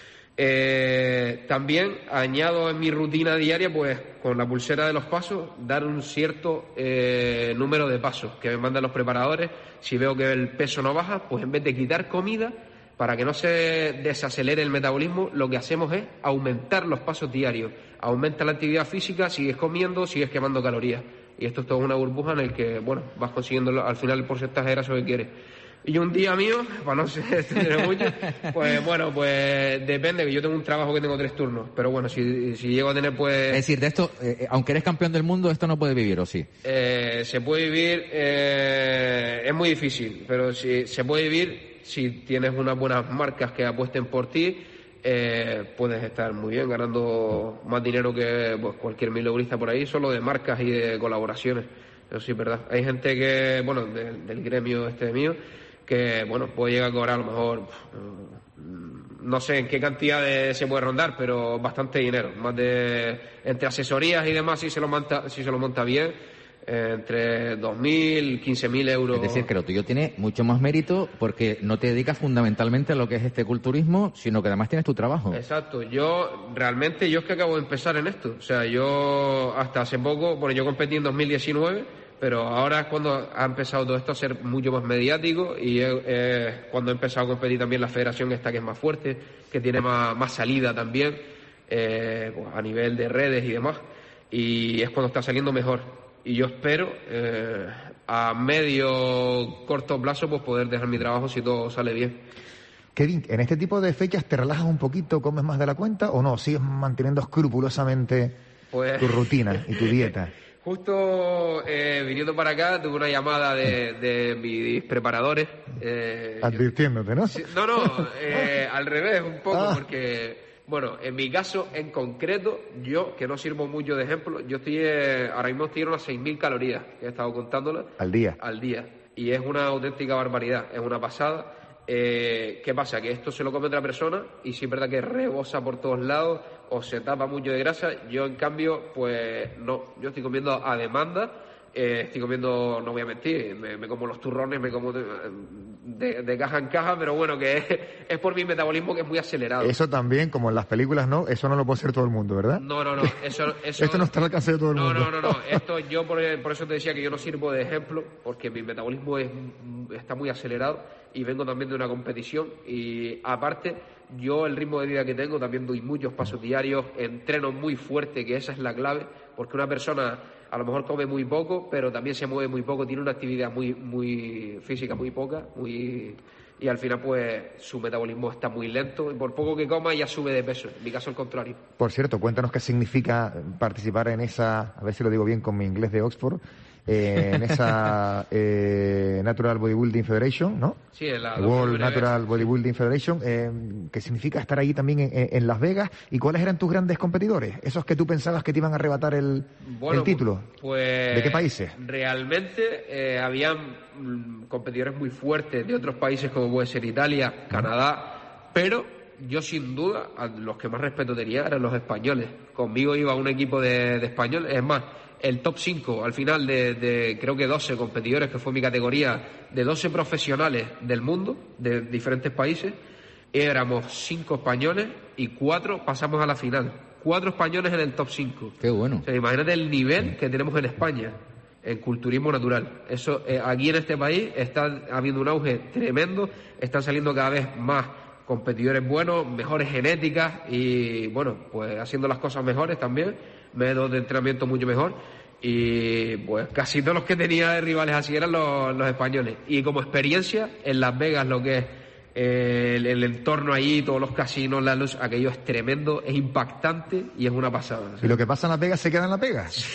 Eh, también añado en mi rutina diaria, pues con la pulsera de los pasos, dar un cierto eh, número de pasos que me mandan los preparadores. Si veo que el peso no baja, pues en vez de quitar comida, para que no se desacelere el metabolismo, lo que hacemos es aumentar los pasos diarios. Aumenta la actividad física, sigues comiendo, sigues quemando calorías. Y esto es toda una burbuja en el que, bueno, vas consiguiendo al final el porcentaje de grasa que quieres. Y un día mío, para no extender mucho, pues bueno, pues depende, que yo tengo un trabajo que tengo tres turnos, pero bueno, si, si llego a tener pues... Es decir, de esto, eh, aunque eres campeón del mundo, esto no puede vivir, ¿o sí? Eh, se puede vivir, eh, es muy difícil, pero si, se puede vivir si tienes unas buenas marcas que apuesten por ti, eh, puedes estar muy bien, ganando más dinero que pues, cualquier mileurista por ahí, solo de marcas y de colaboraciones. Eso sí es verdad. Hay gente que, bueno, de, del gremio este mío, que, bueno, puede llegar a cobrar a lo mejor, no sé en qué cantidad de, se puede rondar, pero bastante dinero, más de, entre asesorías y demás, si se lo monta, si se lo monta bien, eh, entre dos mil, quince mil euros. Es decir, que lo tuyo tiene mucho más mérito porque no te dedicas fundamentalmente a lo que es este culturismo, sino que además tienes tu trabajo. Exacto. Yo, realmente, yo es que acabo de empezar en esto. O sea, yo hasta hace poco, bueno, yo competí en dos mil diecinueve, pero ahora es cuando ha empezado todo esto a ser mucho más mediático y es, es cuando he empezado a competir también la federación esta que es más fuerte, que tiene más, más salida también, eh, pues a nivel de redes y demás, y es cuando está saliendo mejor. Y yo espero eh, a medio corto plazo pues poder dejar mi trabajo si todo sale bien. Kevin, ¿en este tipo de fechas te relajas un poquito, comes más de la cuenta o no? ¿Sigues manteniendo escrupulosamente pues... tu rutina y tu dieta? Justo eh, viniendo para acá tuve una llamada de, de mis preparadores. Eh, Advirtiéndote, ¿no? Sí, no, no, eh, al revés un poco, Ah. porque, bueno, en mi caso en concreto, yo, que no sirvo mucho de ejemplo, yo estoy, eh, ahora mismo estoy en unas seis mil calorías, que he estado contándolas. Al día. Al día. Y es una auténtica barbaridad, es una pasada. Eh, ¿Qué pasa? Que esto se lo come otra persona y sí es verdad que rebosa por todos lados o se tapa mucho de grasa. Yo, en cambio, pues no. Yo estoy comiendo a demanda. Eh, estoy comiendo, no voy a mentir, me, me como los turrones, me como de, de, de caja en caja, pero bueno, que es, es por mi metabolismo que es muy acelerado. Eso también, como en las películas, ¿no? Eso no lo puede hacer todo el mundo, ¿verdad? No, no, no. Eso, eso, Esto no está al alcance de todo el no, mundo. No, no, no. Esto yo por, por eso te decía que yo no sirvo de ejemplo, porque mi metabolismo es, está muy acelerado y vengo también de una competición y aparte yo el ritmo de vida que tengo también doy muchos pasos diarios, entreno muy fuerte, que esa es la clave, porque una persona a lo mejor come muy poco, pero también se mueve muy poco, tiene una actividad muy muy física muy poca, muy y al final pues su metabolismo está muy lento y por poco que coma ya sube de peso. En mi caso el contrario. Por cierto, cuéntanos qué significa participar en esa, a ver si lo digo bien con mi inglés de Oxford, eh, en esa eh, Natural Bodybuilding Federation, ¿no? Sí, en la World Natural Bodybuilding Federation, eh, ¿qué significa estar ahí también en, en Las Vegas? ¿Y cuáles eran tus grandes competidores? Esos que tú pensabas que te iban a arrebatar el, Bueno, el título. Pues, ¿De qué países? Realmente eh, habían mm, competidores muy fuertes de otros países como puede ser Italia, Canadá, pero yo sin duda a los que más respeto tenía eran los españoles. Conmigo iba un equipo de, de españoles, es más, el top cinco al final de, de creo que doce competidores, que fue mi categoría, de doce profesionales del mundo, de diferentes países, éramos cinco españoles y cuatro pasamos a la final. Cuatro españoles en el top cinco. Qué bueno. O sea, imagínate el nivel que tenemos en España en culturismo natural. Eso eh, aquí en este país está habiendo un auge tremendo, están saliendo cada vez más competidores buenos, mejores genéticas y, bueno, pues haciendo las cosas mejores también, métodos de entrenamiento mucho mejor. Y pues casi todos los que tenía de rivales así eran los, los españoles. Y como experiencia, en Las Vegas, lo que es eh, el, el entorno allí, todos los casinos, la luz, aquello es tremendo, es impactante y es una pasada. ¿Sí? ¿Y lo que pasa en Las Vegas se queda en Las Vegas?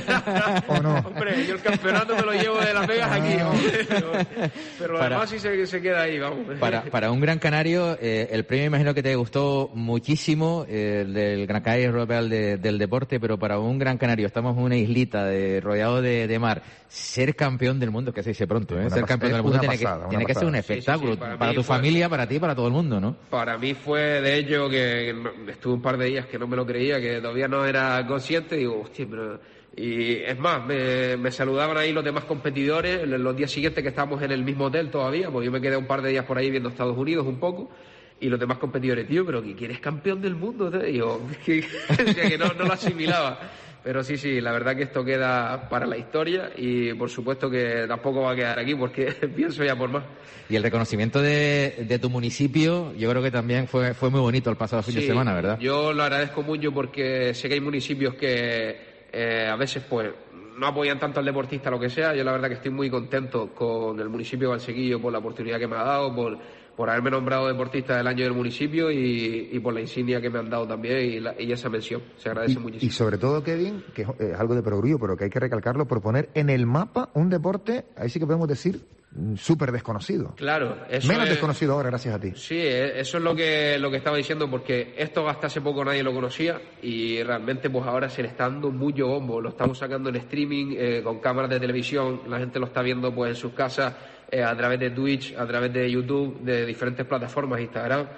¿O no? Hombre, yo el campeonato me lo llevo de Las Vegas aquí, hombre, pero, pero lo Para- demás sí se, se queda ahí, vamos. Para, para un Gran Canario, eh, el premio imagino que te gustó muchísimo, eh, el del Gran Canaria Europeo de- del deporte, pero para un Gran Canario, estamos en una islita de, rodeado de, de mar, ser campeón del mundo, que se dice pronto, ¿eh? Una ser pas- campeón del es mundo una tiene, pasada, que, una tiene que ser un pasada. espectáculo, Sí, sí, sí, para para, mí tu fue- familia, para ti, para todo el mundo, ¿no? Para mí fue de ello que no- estuve un par de días que no me lo creía, que todavía no era consciente, y digo, hostia, pero... Y es más, me, me saludaban ahí los demás competidores en los días siguientes que estábamos en el mismo hotel todavía, porque yo me quedé un par de días por ahí viendo Estados Unidos un poco, y los demás competidores, tío, pero que eres campeón del mundo, tío. Y yo, que, o sea, que no, no lo asimilaba. Pero sí, sí, la verdad que esto queda para la historia y por supuesto que tampoco va a quedar aquí porque pienso ya por más. Y el reconocimiento de, de tu municipio, yo creo que también fue, fue muy bonito el pasado fin Sí, de semana, ¿verdad? Yo lo agradezco mucho porque sé que hay municipios que eh, a veces pues no apoyan tanto al deportista, lo que sea. Yo la verdad que estoy muy contento con el municipio de Valsequillo por la oportunidad que me ha dado, por, por haberme nombrado deportista del año del municipio y, y por la insignia que me han dado también y, la- y esa mención. Se agradece Y, muchísimo. y sobre todo, Kevin, que es es algo de perogrullo, pero que hay que recalcarlo, por poner en el mapa un deporte, ahí sí que podemos decir, mm, súper desconocido. Claro, eso Menos es- desconocido ahora, gracias a ti. Sí, eh, eso es lo que lo que estaba diciendo, porque esto hasta hace poco nadie lo conocía y realmente pues ahora se le está dando mucho bombo. Lo estamos sacando en streaming, eh, con cámaras de televisión, la gente lo está viendo pues en sus casas, eh, a través de Twitch, a través de YouTube, de diferentes plataformas, Instagram.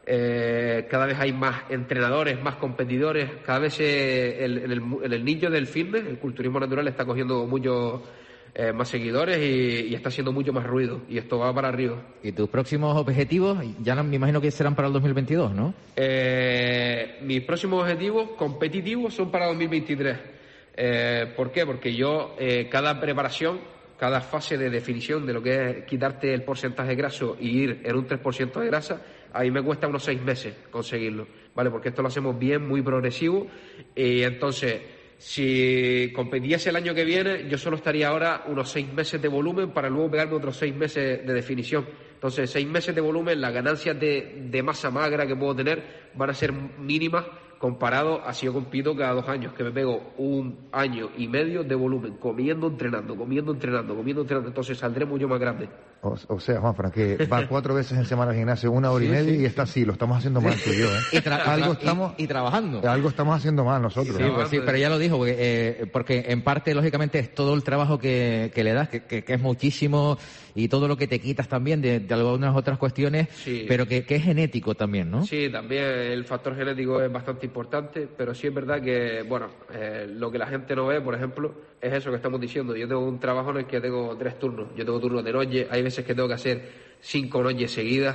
Eh, cada vez hay más entrenadores, más competidores, cada vez eh, el, en, el, mu- en el nicho del fitness, el culturismo natural está cogiendo muchos eh, más seguidores y, y está haciendo mucho más ruido y esto va para arriba. Y tus próximos objetivos, ya no, me imagino que serán para el dos mil veintidós, ¿no? Eh, mis próximos objetivos competitivos son para dos mil veintitrés. Eh, ¿Por qué? Porque yo, eh, cada preparación, cada fase de definición de lo que es quitarte el porcentaje graso y ir en un tres por ciento de grasa, a mí me cuesta unos seis meses conseguirlo, ¿vale? Porque esto lo hacemos bien, muy progresivo, y entonces, si competiese el año que viene, yo solo estaría ahora unos seis meses de volumen para luego pegarme otros seis meses de definición. Entonces, seis meses de volumen, las ganancias de, de masa magra que puedo tener van a ser mínimas comparado a si yo compito cada dos años, que me pego un año y medio de volumen, comiendo, entrenando, comiendo, entrenando, comiendo, entrenando. Entonces saldré mucho más grande. O, o sea, Juanfran, que va cuatro veces en semana al gimnasio, una hora y Sí, media, sí. y está así, lo estamos haciendo mal tú y yo, ¿eh? Y, tra- algo y- estamos, y trabajando. algo estamos haciendo mal nosotros. Sí, ¿eh? pues sí, pero ya lo dijo, porque, eh, porque en parte, lógicamente, es todo el trabajo que, que le das, que, que- que es muchísimo, y todo lo que te quitas también de, de algunas otras cuestiones, Sí. pero que, que es genético también, ¿no? Sí, también el factor genético es bastante importante, pero sí es verdad que, bueno, eh, lo que la gente no ve, por ejemplo, es eso que estamos diciendo. Yo tengo un trabajo en el que tengo tres turnos. Yo tengo turnos de noche, hay veces que tengo que hacer cinco noches seguidas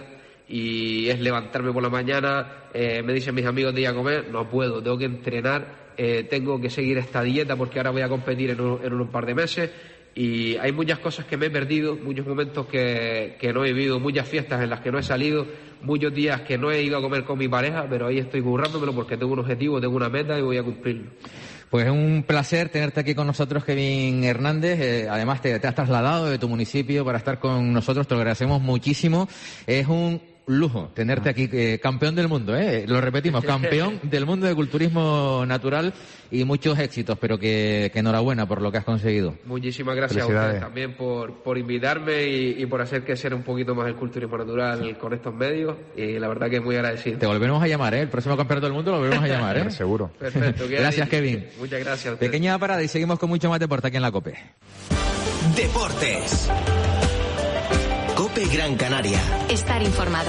y es levantarme por la mañana, eh, me dicen mis amigos de ir a comer, no puedo, tengo que entrenar, eh, tengo que seguir esta dieta porque ahora voy a competir en un, en un par de meses. Y hay muchas cosas que me he perdido, muchos momentos que, que no he vivido, muchas fiestas en las que no he salido, muchos días que no he ido a comer con mi pareja, pero ahí estoy currándomelo porque tengo un objetivo, tengo una meta y voy a cumplirlo. Pues es un placer tenerte aquí con nosotros, Kevin Hernández. Eh, además, te, te has trasladado de tu municipio para estar con nosotros. Te lo agradecemos muchísimo. Es un lujo tenerte aquí, eh, campeón del mundo, ¿eh? Lo repetimos, campeón del mundo de culturismo natural y muchos éxitos, pero que, que enhorabuena por lo que has conseguido. Muchísimas gracias a ustedes también por, por invitarme y, y por hacer crecer un poquito más el culturismo natural con estos medios y la verdad que muy agradecido. Te volveremos a llamar, ¿eh? El próximo campeonato del mundo lo volveremos a llamar, ¿eh? Seguro. Perfecto. queda Gracias, dicho. Kevin. Muchas gracias a ustedes. Pequeña parada y seguimos con mucho más deporte aquí en la COPE. Deportes. COPE Gran Canaria. Estar informado.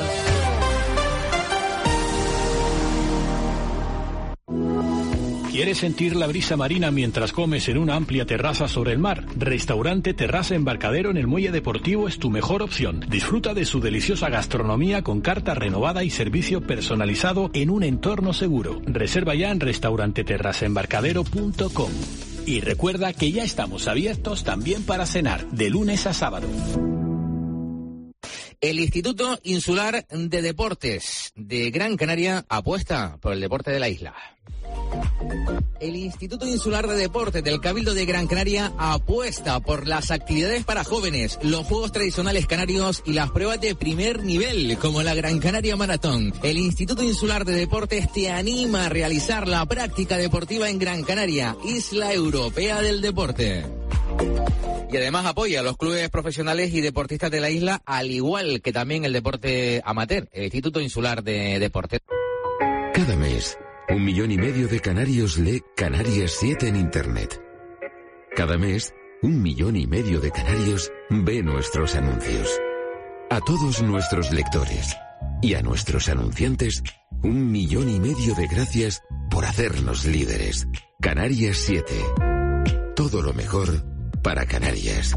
¿Quieres sentir la brisa marina mientras comes en una amplia terraza sobre el mar? Restaurante Terraza Embarcadero en el Muelle Deportivo es tu mejor opción. Disfruta de su deliciosa gastronomía con carta renovada y servicio personalizado en un entorno seguro. Reserva ya en restaurante terraza embarcadero punto com. Y recuerda que ya estamos abiertos también para cenar, de lunes a sábado. El Instituto Insular de Deportes de Gran Canaria apuesta por el deporte de la isla. El Instituto Insular de Deportes del Cabildo de Gran Canaria apuesta por las actividades para jóvenes, los juegos tradicionales canarios y las pruebas de primer nivel, como la Gran Canaria Maratón. El Instituto Insular de Deportes te anima a realizar la práctica deportiva en Gran Canaria, Isla Europea del Deporte. Y además apoya a los clubes profesionales y deportistas de la isla, al igual que también el deporte amateur, el Instituto Insular de Deportes. Cada mes, un millón y medio de canarios lee Canarias siete en Internet. Cada mes, un millón y medio de canarios ve nuestros anuncios. A todos nuestros lectores y a nuestros anunciantes, un millón y medio de gracias por hacernos líderes. Canarias siete. Todo lo mejor para Canarias.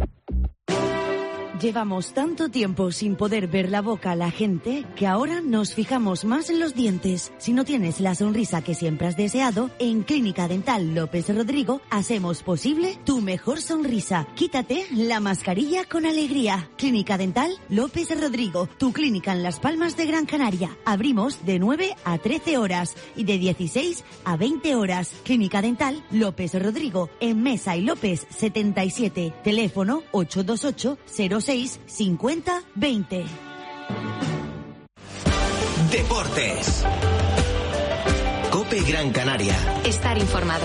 Llevamos tanto tiempo sin poder ver la boca a la gente que ahora nos fijamos más en los dientes. Si no tienes la sonrisa que siempre has deseado, en Clínica Dental López Rodrigo hacemos posible tu mejor sonrisa. Quítate la mascarilla con alegría. Clínica Dental López Rodrigo, tu clínica en Las Palmas de Gran Canaria. Abrimos de nueve a trece horas y de dieciséis a veinte horas. Clínica Dental López Rodrigo, en Mesa y López setenta y siete. Teléfono ocho dos ocho cero seis cincuenta veinte. Deportes. COPE Gran Canaria. Estar informado.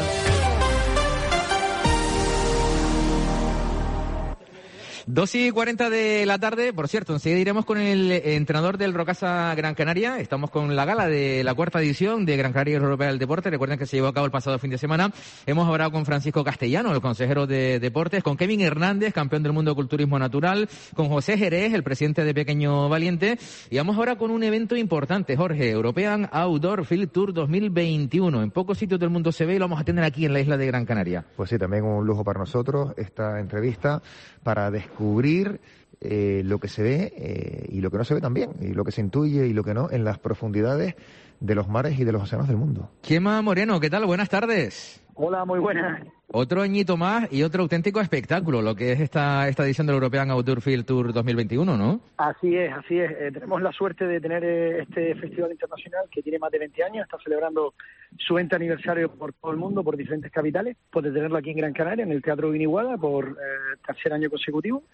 Dos y cuarenta de la tarde, por cierto, enseguida iremos con el entrenador del Rocasa Gran Canaria. Estamos con la gala de la cuarta edición de Gran Canaria Europea del Deporte. Recuerden que se llevó a cabo el pasado fin de semana. Hemos hablado con Francisco Castellano, el consejero de Deportes, con Kevin Hernández, campeón del mundo de culturismo natural, con José Jerez, el presidente de Pequeño Valiente. Y vamos ahora con un evento importante, Jorge, European Outdoor Field Tour dos mil veintiuno. En pocos sitios del mundo se ve y lo vamos a tener aquí en la isla de Gran Canaria. Pues sí, también un lujo para nosotros esta entrevista para descubrir eh, lo que se ve eh, y lo que no se ve también, y lo que se intuye y lo que no en las profundidades de los mares y de los océanos del mundo. Chema Moreno, ¿qué tal? Buenas tardes. Hola, muy buenas. Otro añito más y otro auténtico espectáculo, lo que es esta esta edición del European Outdoor Field Tour dos mil veintiuno, ¿no? Así es, así es. Eh, tenemos la suerte de tener eh, este festival internacional que tiene más de veinte años, está celebrando su veinte aniversario por todo el mundo, por diferentes capitales, pues de tenerlo aquí en Gran Canaria, en el Teatro Viniguada, por eh, tercer año consecutivo.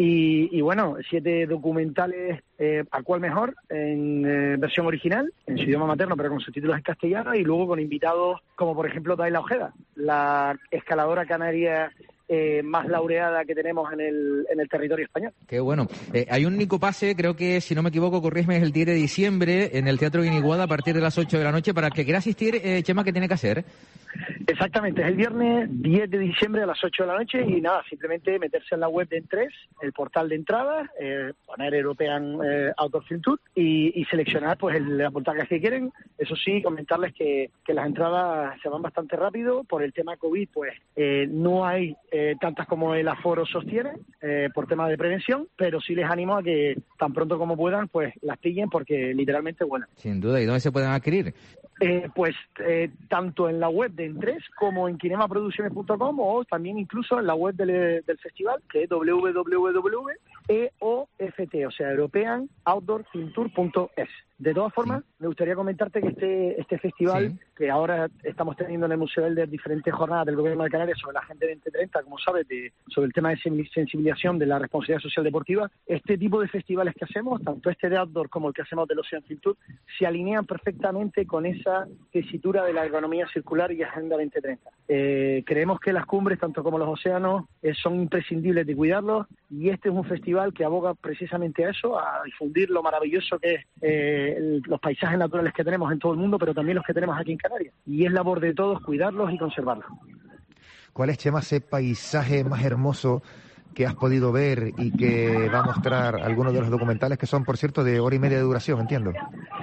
Y, y bueno, siete documentales, eh, a cuál mejor, en eh, versión original, en su idioma materno, pero con subtítulos en castellano, y luego con invitados como, por ejemplo, Daila Ojeda, la escaladora canaria eh, más laureada que tenemos en el, en el territorio español. Qué bueno. Eh, hay un único pase, creo que, si no me equivoco, corrígeme, es el diez de diciembre, en el Teatro Viniguada, a partir de las ocho de la noche. Para el que quiera asistir, eh, Chema, ¿qué tiene que hacer? Exactamente, es el viernes diez de diciembre a las ocho de la noche y nada, simplemente meterse en la web de Entres, el portal de entradas, eh, poner European eh, Outdoor Field Tour y, y seleccionar pues el, la portada que quieren. Eso sí, comentarles que, que las entradas se van bastante rápido. Por el tema COVID, pues eh, no hay eh, tantas como el aforo sostiene eh, por tema de prevención, pero sí les animo a que tan pronto como puedan pues las pillen porque literalmente vuelan. Sin duda. ¿Y dónde se pueden adquirir? Eh, pues eh, tanto en la web de Entres como en kinemaproducciones punto com o también incluso en la web del, del festival, que es doble u doble u doble u punto e o f t, o sea, European Outdoor Film Tour punto es. De todas formas, sí, me gustaría comentarte que este este festival, sí, que ahora estamos teniendo en el Museo Elder diferentes jornadas del Gobierno de Canarias sobre la Agenda veinte treinta, como sabes, de, sobre el tema de sensibilización de la responsabilidad social deportiva, este tipo de festivales que hacemos, tanto este de Outdoor como el que hacemos del Ocean Film Tour, se alinean perfectamente con esa tesitura de la economía circular y Agenda veinte treinta. Eh, creemos que las cumbres, tanto como los océanos, eh, son imprescindibles de cuidarlos, y este es un festival que aboga precisamente a eso, a difundir lo maravilloso que es eh, el, los paisajes naturales que tenemos en todo el mundo, pero también los que tenemos aquí en Canarias. Y es labor de todos cuidarlos y conservarlos. ¿Cuál es, Chema, ese paisaje más hermoso que has podido ver y que va a mostrar algunos de los documentales, que son, por cierto, de hora y media de duración, entiendo?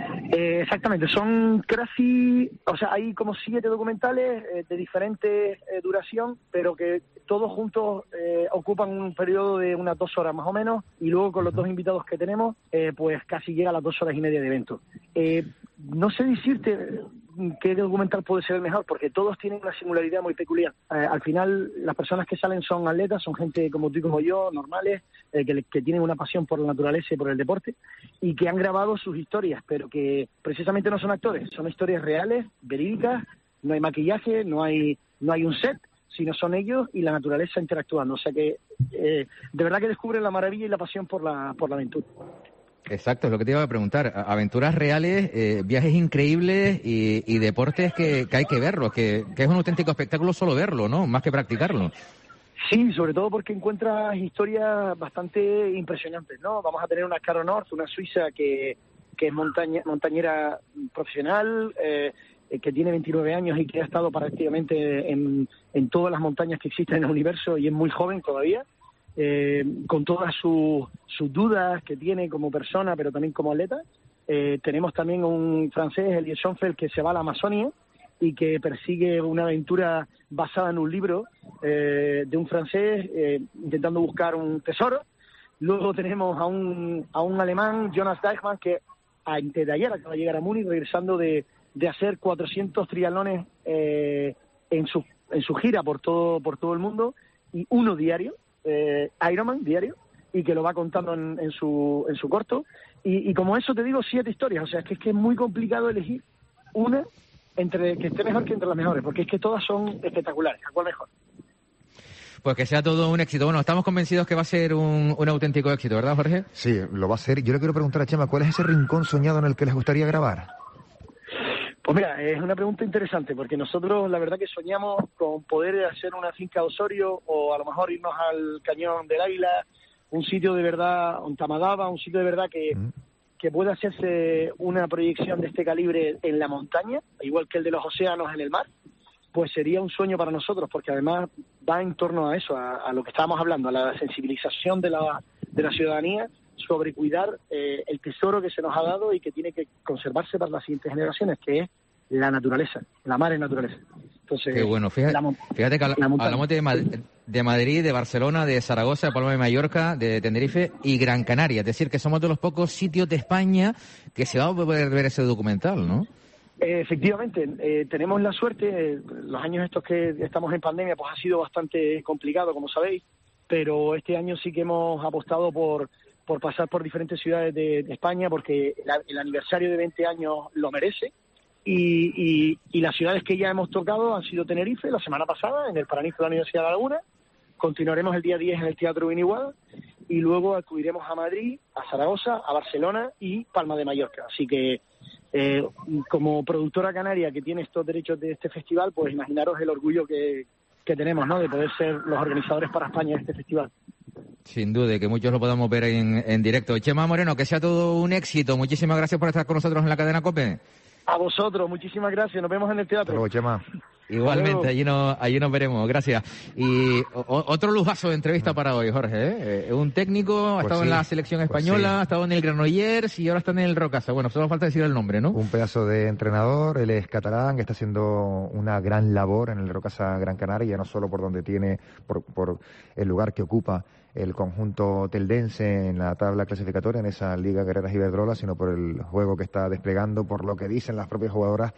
Eh, exactamente, son casi, o sea, hay como siete documentales eh, de diferente eh, duración, pero que todos juntos eh, ocupan un periodo de unas dos horas más o menos, y luego con los dos invitados que tenemos, eh, pues casi llega a las dos horas y media de evento. Eh, no sé decirte qué documental puede ser el mejor, porque todos tienen una singularidad muy peculiar. Eh, al final, las personas que salen son atletas, son gente como tú y como yo, normales, eh, que, que tienen una pasión por la naturaleza y por el deporte, y que han grabado sus historias, pero que precisamente no son actores, son historias reales, verídicas, no hay maquillaje, no hay, no hay un set, sino son ellos y la naturaleza interactuando. O sea que eh, de verdad que descubren la maravilla y la pasión por la, por la aventura. Exacto, es lo que te iba a preguntar. Aventuras reales, eh, viajes increíbles y, y deportes que, que hay que verlos, que, que es un auténtico espectáculo solo verlo, ¿no? Más que practicarlo. Sí, sobre todo porque encuentras historias bastante impresionantes, ¿no? Vamos a tener una Caro North, una suiza que, que es montaña, montañera profesional, eh, que tiene veintinueve años y que ha estado prácticamente en, en todas las montañas que existen en el universo y es muy joven todavía. Eh, con todas sus, sus dudas que tiene como persona, pero también como atleta. Eh, tenemos también un francés, Elias Schonfeld, que se va a la Amazonia y que persigue una aventura basada en un libro eh, de un francés eh, intentando buscar un tesoro. Luego tenemos a un, a un alemán, Jonas Deichmann, que antes de ayer acaba de llegar a Múnich, regresando de, de hacer cuatrocientos triatlones eh, en, su, en su gira por todo, por todo el mundo, y uno diario. Eh, Ironman diario, y que lo va contando en, en su en su corto, y, y como eso te digo, siete historias. O sea, es que es que es muy complicado elegir una entre que esté mejor que entre las mejores, porque es que todas son espectaculares. ¿A cuál mejor? Pues que sea todo un éxito. Bueno, estamos convencidos que va a ser un, un auténtico éxito, ¿verdad, Jorge? Sí, lo va a ser. Yo le quiero preguntar a Chema, ¿cuál es ese rincón soñado en el que les gustaría grabar? Pues mira, es una pregunta interesante, porque nosotros la verdad que soñamos con poder hacer una finca de Osorio, o a lo mejor irnos al Cañón del Águila, un sitio de verdad, un Tamadaba, un sitio de verdad que, mm. que pueda hacerse una proyección de este calibre en la montaña, igual que el de los océanos en el mar. Pues sería un sueño para nosotros, porque además va en torno a eso, a, a lo que estábamos hablando, a la sensibilización de la, de la ciudadanía sobre cuidar eh, el tesoro que se nos ha dado y que tiene que conservarse para las siguientes generaciones, que es la naturaleza, la mar es naturaleza. Entonces, qué bueno, fíjate, fíjate que hablamos de, Mad de Madrid, de Barcelona, de Zaragoza, de Palma de Mallorca, de Tenerife y Gran Canaria, es decir, que somos de los pocos sitios de España que se va a poder ver ese documental, ¿no? Eh, efectivamente, eh, tenemos la suerte, eh, los años estos que estamos en pandemia pues ha sido bastante complicado, como sabéis, pero este año sí que hemos apostado por por pasar por diferentes ciudades de, de España, porque la, el aniversario de veinte años lo merece, y, y, y las ciudades que ya hemos tocado han sido Tenerife, la semana pasada, en el Paraninfo de la Universidad de Laguna, continuaremos el día diez en el Teatro Viniguada, y luego acudiremos a Madrid, a Zaragoza, a Barcelona y Palma de Mallorca. Así que, eh, como productora canaria que tiene estos derechos de este festival, pues imaginaros el orgullo que, que tenemos, ¿no?, de poder ser los organizadores para España de este festival. Sin duda, que muchos lo podamos ver en, en directo. Chema Moreno, que sea todo un éxito. Muchísimas gracias por estar con nosotros en la cadena COPE. A vosotros, muchísimas gracias. Nos vemos en el teatro. Luego, Chema. Igualmente, allí nos, allí nos veremos. Gracias. Y o, otro lujazo de entrevista para hoy, Jorge. ¿eh? Un técnico, ha pues estado sí, en la selección española, pues sí. ha estado en el Granollers y ahora está en el Rocasa. Bueno, solo falta decir el nombre, ¿no? Un pedazo de entrenador, él es catalán, que está haciendo una gran labor en el Rocasa Gran Canaria, no solo por donde tiene, por, por el lugar que ocupa el conjunto teldense en la tabla clasificatoria, en esa Liga Guerreras Iberdrola, sino por el juego que está desplegando, por lo que dicen las propias jugadoras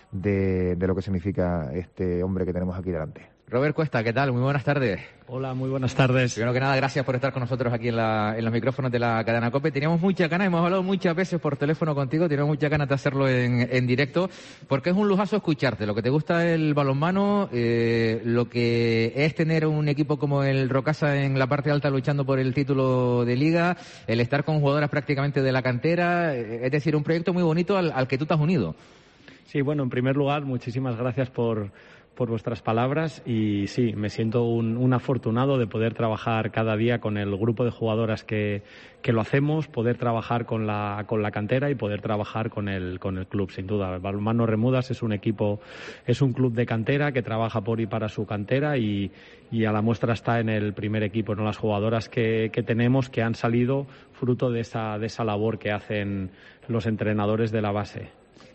de, de lo que significa este hombre que tenemos aquí delante. Robert Cuesta, ¿qué tal? Muy buenas tardes. Hola, muy buenas tardes. Primero que nada, gracias por estar con nosotros aquí en, la, en los micrófonos de la cadena COPE. Teníamos muchas ganas, hemos hablado muchas veces por teléfono contigo, teníamos muchas ganas de hacerlo en, en directo, porque es un lujazo escucharte. Lo que te gusta el balonmano, eh, lo que es tener un equipo como el Rocasa en la parte alta luchando por el título de liga, el estar con jugadoras prácticamente de la cantera, es decir, un proyecto muy bonito al, al que tú te has unido. Sí, bueno, en primer lugar, muchísimas gracias por... por vuestras palabras, y sí, me siento un, un afortunado de poder trabajar cada día con el grupo de jugadoras que, que lo hacemos, poder trabajar con la, con la cantera y poder trabajar con el, con el club, sin duda. El Balonmano Remudas es un equipo, es un club de cantera que trabaja por y para su cantera, y, y a la muestra está en el primer equipo, ¿no?, las jugadoras que, que tenemos, que han salido fruto de esa, de esa labor que hacen los entrenadores de la base.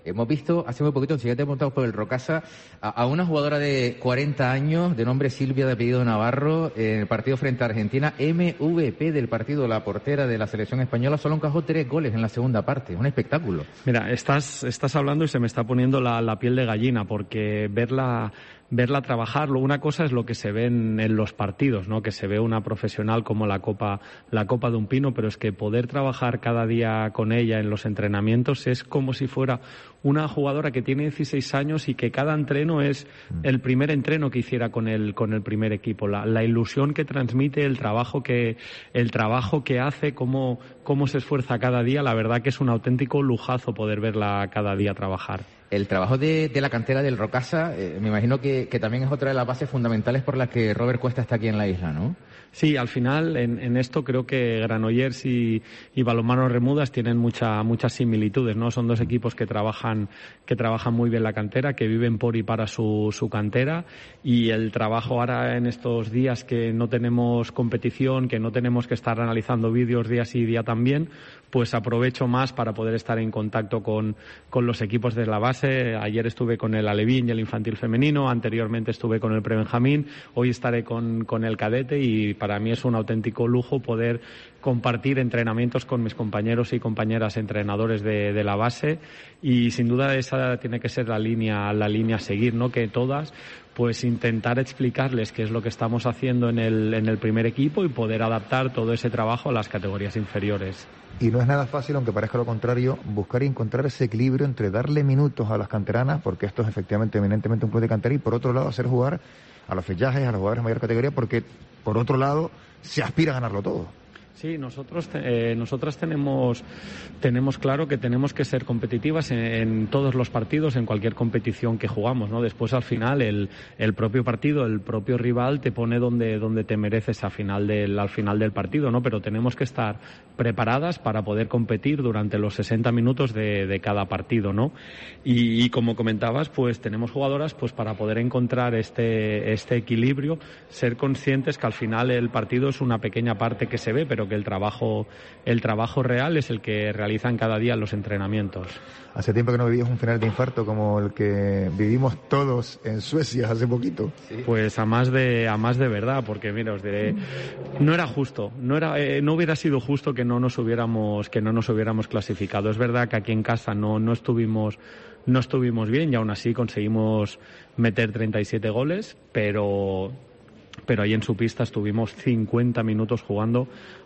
hemos visto hace muy poquito, si ya te he montado por el Rocasa, a, a una jugadora de cuarenta años, de nombre Silvia, de apellido Navarro, en el partido frente a Argentina, M V P del partido, la portera de la selección española, solo encajó tres goles en la segunda parte. Un espectáculo. Mira, estás, estás hablando y se me está poniendo la, la piel de gallina, porque verla... verla trabajar, una cosa es lo que se ve en, en los partidos, ¿no? Que se ve una profesional como la Copa, la Copa de un Pino, pero es que poder trabajar cada día con ella en los entrenamientos es como si fuera una jugadora que tiene dieciséis años y que cada entreno es el primer entreno que hiciera con el, con el primer equipo. La, la ilusión que transmite, el trabajo que, el trabajo que hace, cómo, cómo se esfuerza cada día, la verdad que es un auténtico lujazo poder verla cada día trabajar. El trabajo de, de la cantera del Rocasa, eh, me imagino que, que también es otra de las bases fundamentales por las que Robert Cuesta está aquí en la isla, ¿no? Sí, al final en, en esto creo que Granollers y, y Balonmano Remudas tienen mucha, muchas similitudes, ¿no? Son dos equipos que trabajan, que trabajan muy bien la cantera, que viven por y para su, su cantera, y el trabajo ahora en estos días que no tenemos competición, que no tenemos que estar analizando vídeos día sí día también, pues aprovecho más para poder estar en contacto con, con los equipos de la base. Ayer estuve con el Alevín y el infantil femenino, anteriormente estuve con el prebenjamín, hoy estaré con, con el cadete, y para mí es un auténtico lujo poder compartir entrenamientos con mis compañeros y compañeras entrenadores de, de la base, y sin duda esa tiene que ser la línea, la línea a seguir, ¿no? Que todas pues intentar explicarles qué es lo que estamos haciendo en el, en el primer equipo y poder adaptar todo ese trabajo a las categorías inferiores. Y no es nada fácil, aunque parezca lo contrario, buscar y encontrar ese equilibrio entre darle minutos a las canteranas, porque esto es efectivamente eminentemente un club de cantera, y por otro lado hacer jugar a los fichajes, a los jugadores de mayor categoría, porque por otro lado se aspira a ganarlo todo. Sí, nosotros eh, nosotras tenemos tenemos claro que tenemos que ser competitivas en, en todos los partidos, en cualquier competición que jugamos, ¿no? Después al final el, el propio partido, el propio rival te pone donde donde te mereces al final del al final del partido, ¿no? Pero tenemos que estar preparadas para poder competir durante los sesenta minutos de, de cada partido, ¿no? Y, y como comentabas, pues tenemos jugadoras pues para poder encontrar este este equilibrio, ser conscientes que al final el partido es una pequeña parte que se ve, pero que el trabajo el trabajo real es el que realizan cada día los entrenamientos. Hace tiempo que no vivías un final de infarto como el que vivimos todos en Suecia hace poquito. Sí. Pues a más de a más de verdad, porque mira, os diré, no era justo, no era eh, no hubiera sido justo que no nos hubiéramos que no nos hubiéramos clasificado. Es verdad que aquí en casa no no estuvimos no estuvimos bien y aún así conseguimos meter treinta y siete goles, pero pero ahí en su pista estuvimos cincuenta minutos jugando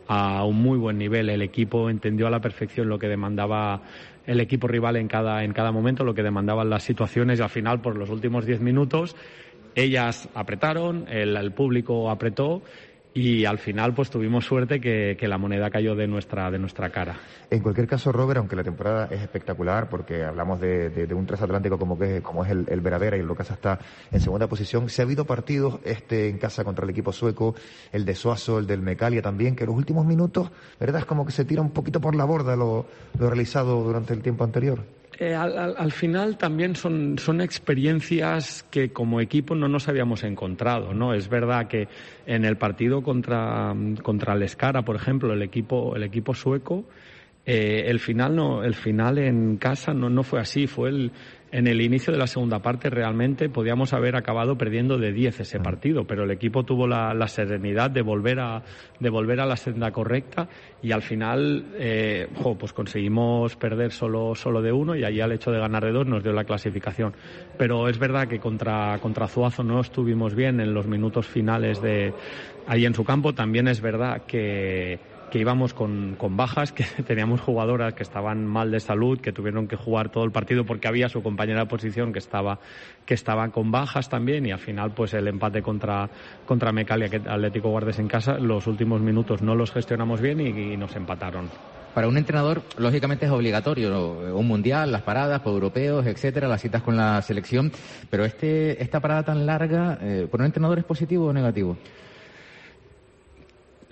a un muy buen nivel. El equipo entendió a la perfección lo que demandaba el equipo rival en cada, en cada momento, lo que demandaban las situaciones, y al final, por los últimos diez minutos, ellas apretaron, el, el público apretó, y al final pues tuvimos suerte que, que la moneda cayó de nuestra de nuestra cara. En cualquier caso, Robert, aunque la temporada es espectacular, porque hablamos de, de, de un transatlántico como que como es el, el Veravera, y el Rocasa está en segunda posición, se ha habido partidos este en casa contra el equipo sueco, el de Suazo, el del Mecalia también, que en los últimos minutos, verdad, es como que se tira un poquito por la borda lo, lo realizado durante el tiempo anterior. Eh, al, al, al final también son, son experiencias que como equipo no nos habíamos encontrado, ¿no? Es verdad que en el partido contra, contra el Escara, por ejemplo, el equipo, el equipo sueco, eh, el final no, el final en casa no, no fue así, fue el, en el inicio de la segunda parte realmente podíamos haber acabado perdiendo de diez ese partido, pero el equipo tuvo la, la serenidad de volver a de volver a la senda correcta, y al final eh, jo, pues conseguimos perder solo solo de uno, y ahí al hecho de ganar de dos nos dio la clasificación. Pero es verdad que contra contra Zuazo no estuvimos bien en los minutos finales de ahí en su campo. También es verdad que que íbamos con, con bajas, que teníamos jugadoras que estaban mal de salud, que tuvieron que jugar todo el partido porque había su compañera de posición que estaba que estaban con bajas también, y al final pues el empate contra contra Mecalia, que Atlético Guardes en casa, los últimos minutos no los gestionamos bien y, y nos empataron. Para un entrenador, lógicamente es obligatorio un mundial, las paradas, por europeos, etcétera, las citas con la selección, pero este esta parada tan larga, eh, ¿por un entrenador es positivo o negativo?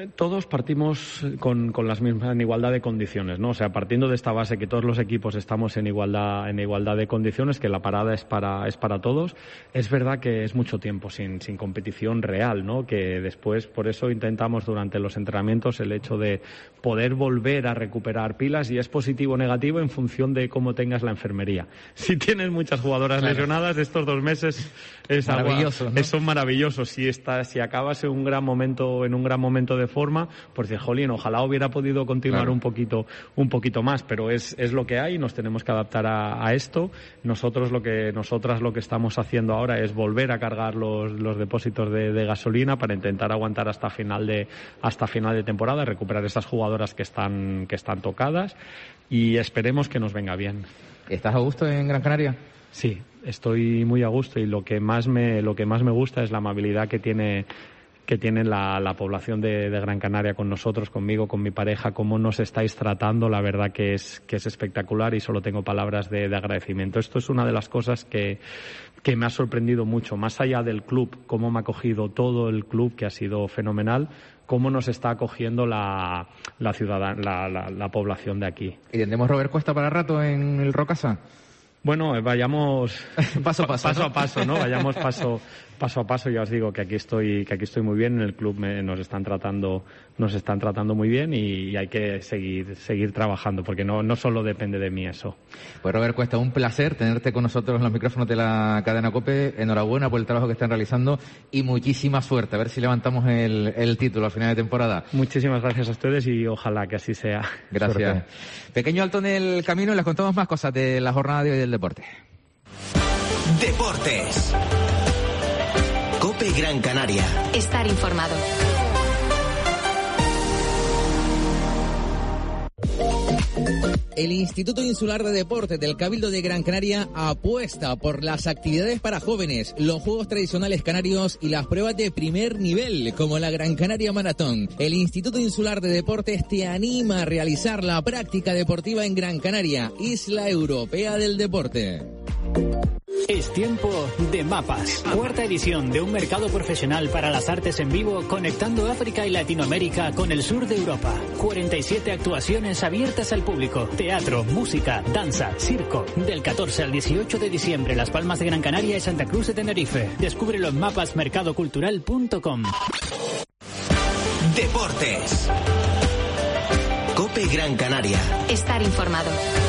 Todos partimos con, con las mismas, en igualdad de condiciones, ¿no? O sea, partiendo de esta base que todos los equipos estamos en igualdad, en igualdad de condiciones, que la parada es para, es para todos. Es verdad que es mucho tiempo sin, sin competición real, ¿no? Que después, por eso intentamos durante los entrenamientos el hecho de poder volver a recuperar pilas, y es positivo o negativo en función de cómo tengas la enfermería. Si tienes muchas jugadoras claro. lesionadas, estos dos meses es maravilloso, algo, ¿no? Son maravillosos. Si estás, si acabas en un gran momento, en un gran momento de forma, pues de jolín, ojalá hubiera podido continuar claro. un poquito, un poquito más, pero es, es lo que hay, nos tenemos que adaptar a, a esto. Nosotros lo que, nosotras lo que estamos haciendo ahora es volver a cargar los, los depósitos de, de gasolina para intentar aguantar hasta final de, hasta final de temporada, recuperar esas jugadoras que están, que están tocadas, y esperemos que nos venga bien. ¿Estás a gusto en Gran Canaria? Sí, estoy muy a gusto, y lo que más me, lo que más me gusta es la amabilidad que tiene que tiene la, la población de, de Gran Canaria con nosotros, conmigo, con mi pareja, cómo nos estáis tratando, la verdad que es, que es espectacular, y solo tengo palabras de, de agradecimiento. Esto es una de las cosas que, que me ha sorprendido mucho, más allá del club, cómo me ha acogido todo el club, que ha sido fenomenal, cómo nos está acogiendo la, la, ciudad, la, la, la población de aquí. ¿Y tendremos Robert Cuesta para rato en el Rocasa? Bueno, vayamos paso a paso, paso ¿no? a paso, ¿no? Vayamos paso, paso a paso. Ya os digo que aquí estoy, que aquí estoy muy bien. En el club me, nos están tratando, nos están tratando muy bien, y, y hay que seguir, seguir trabajando, porque no, no solo depende de mí eso. Pues Robert Cuesta, un placer tenerte con nosotros en los micrófonos de la cadena COPE. Enhorabuena por el trabajo que están realizando, y muchísima suerte. A ver si levantamos el, el título al final de temporada. Muchísimas gracias a ustedes, y ojalá que así sea. Gracias. Suerte. Pequeño alto en el camino y les contamos más cosas de la jornada de hoy del deporte. Deportes. COPE Gran Canaria. Estar informado. El Instituto Insular de Deportes del Cabildo de Gran Canaria apuesta por las actividades para jóvenes, los juegos tradicionales canarios y las pruebas de primer nivel, como la Gran Canaria Maratón. El Instituto Insular de Deportes te anima a realizar la práctica deportiva en Gran Canaria, Isla Europea del Deporte. Es tiempo de Mapas, cuarta edición de un mercado profesional para las artes en vivo, conectando África y Latinoamérica con el sur de Europa. cuarenta y siete actuaciones abiertas al público, teatro, música, danza, circo. Del catorce al dieciocho de diciembre, Las Palmas de Gran Canaria y Santa Cruz de Tenerife. Descúbrelo en mapas mercado cultural punto com. Deportes. COPE Gran Canaria. Estar informado.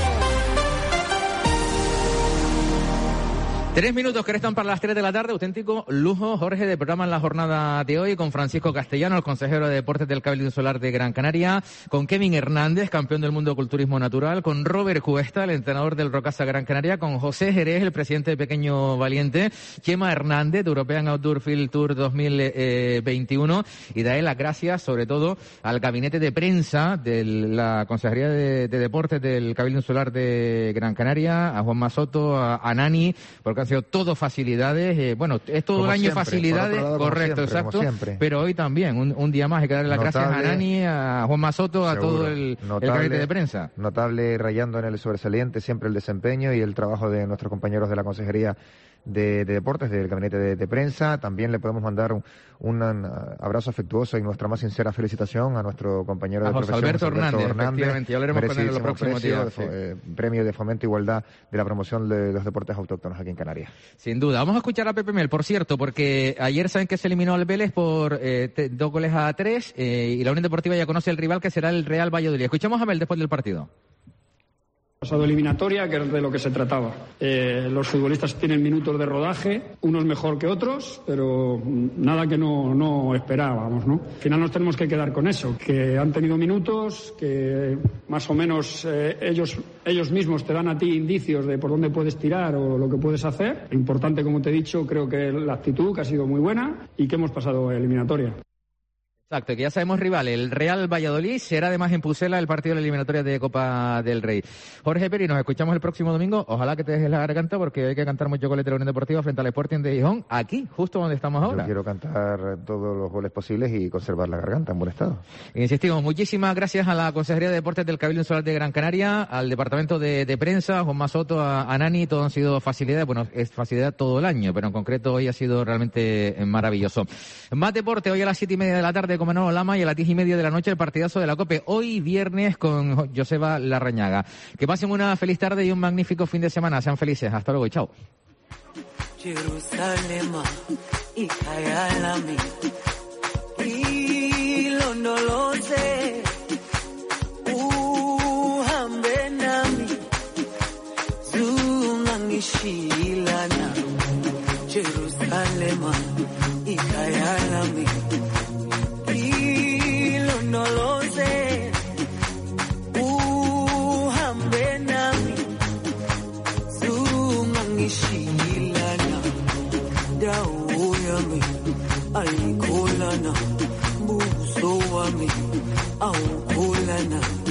Tres minutos que restan para las tres de la tarde. Auténtico lujo, Jorge, de programa en la jornada de hoy, con Francisco Castellano, el consejero de Deportes del Cabildo Insular de Gran Canaria, con Kevin Hernández, campeón del mundo de culturismo natural, con Robert Cuesta, el entrenador del Rocasa Gran Canaria, con José Jerez, el presidente de Pequeño Valiente, Chema Hernández, de European Outdoor Field Tour dos mil veintiuno, y daré las gracias, sobre todo, al gabinete de prensa de la Consejería de, de Deportes del Cabildo Insular de Gran Canaria, a Juan Masoto, a, a Nani, porque han sido todo facilidades, eh, bueno, es todo como el año siempre, facilidades, lado, correcto, siempre, exacto, pero hoy también, un, un día más, hay que darle las notable, gracias a Nani, a Juan Masoto, a todo el, notable, el gabinete de prensa. Notable, rayando en el sobresaliente siempre el desempeño y el trabajo de nuestros compañeros de la Consejería de, de Deportes, del gabinete de, de prensa. También le podemos mandar un, un abrazo afectuoso y nuestra más sincera felicitación a nuestro compañero a de José profesión, Alberto José Alberto Hernández, Hernández, efectivamente, ya hablaremos con él en los próximos días. Sí. Eh, premio de Fomento e Igualdad de la promoción de los deportes autóctonos aquí en Canarias. Sin duda. Vamos a escuchar a Pepe Mel, por cierto, porque ayer saben que se eliminó al Vélez por eh, te, dos goles a tres eh, y la Unión Deportiva ya conoce el rival, que será el Real Valladolid. Escuchamos a Mel después del partido. Pasado eliminatoria, que es de lo que se trataba. Eh, los futbolistas tienen minutos de rodaje, unos mejor que otros, pero nada que no, no esperábamos, ¿no? Al final nos tenemos que quedar con eso, que han tenido minutos, que más o menos eh, ellos, ellos mismos te dan a ti indicios de por dónde puedes tirar o lo que puedes hacer. Lo importante, como te he dicho, creo que la actitud, que ha sido muy buena y que hemos pasado eliminatoria. Exacto, que ya sabemos rival, el Real Valladolid, será además en Pucela el partido de la eliminatoria de Copa del Rey. Jorge Peri, nos escuchamos el próximo domingo, ojalá que te dejes la garganta porque hay que cantar muchos goles de la Unión Deportiva frente al Sporting de Gijón, aquí, justo donde estamos ahora. Yo quiero cantar todos los goles posibles y conservar la garganta en buen estado. Insistimos, muchísimas gracias a la Consejería de Deportes del Cabildo Insular de Gran Canaria, al Departamento de, de Prensa, a Juan Masoto, a, a Nani, todo han sido facilidades, bueno, es facilidad todo el año, pero en concreto hoy ha sido realmente maravilloso. Más deporte, hoy a las siete y media de la tarde, con Manolo Lama y a las diez y media de la noche el partidazo de la COPE. Hoy viernes con Joseba Larrañaga. Que pasen una feliz tarde y un magnífico fin de semana. Sean felices. Hasta luego y chao. Jerusalema ikayalami ilondoloze uhambe nami zungangishilana Jerusalema ikayalami ilondoloze uhambe nami zungangishilana dawo yami ayikholana buso wami awukholana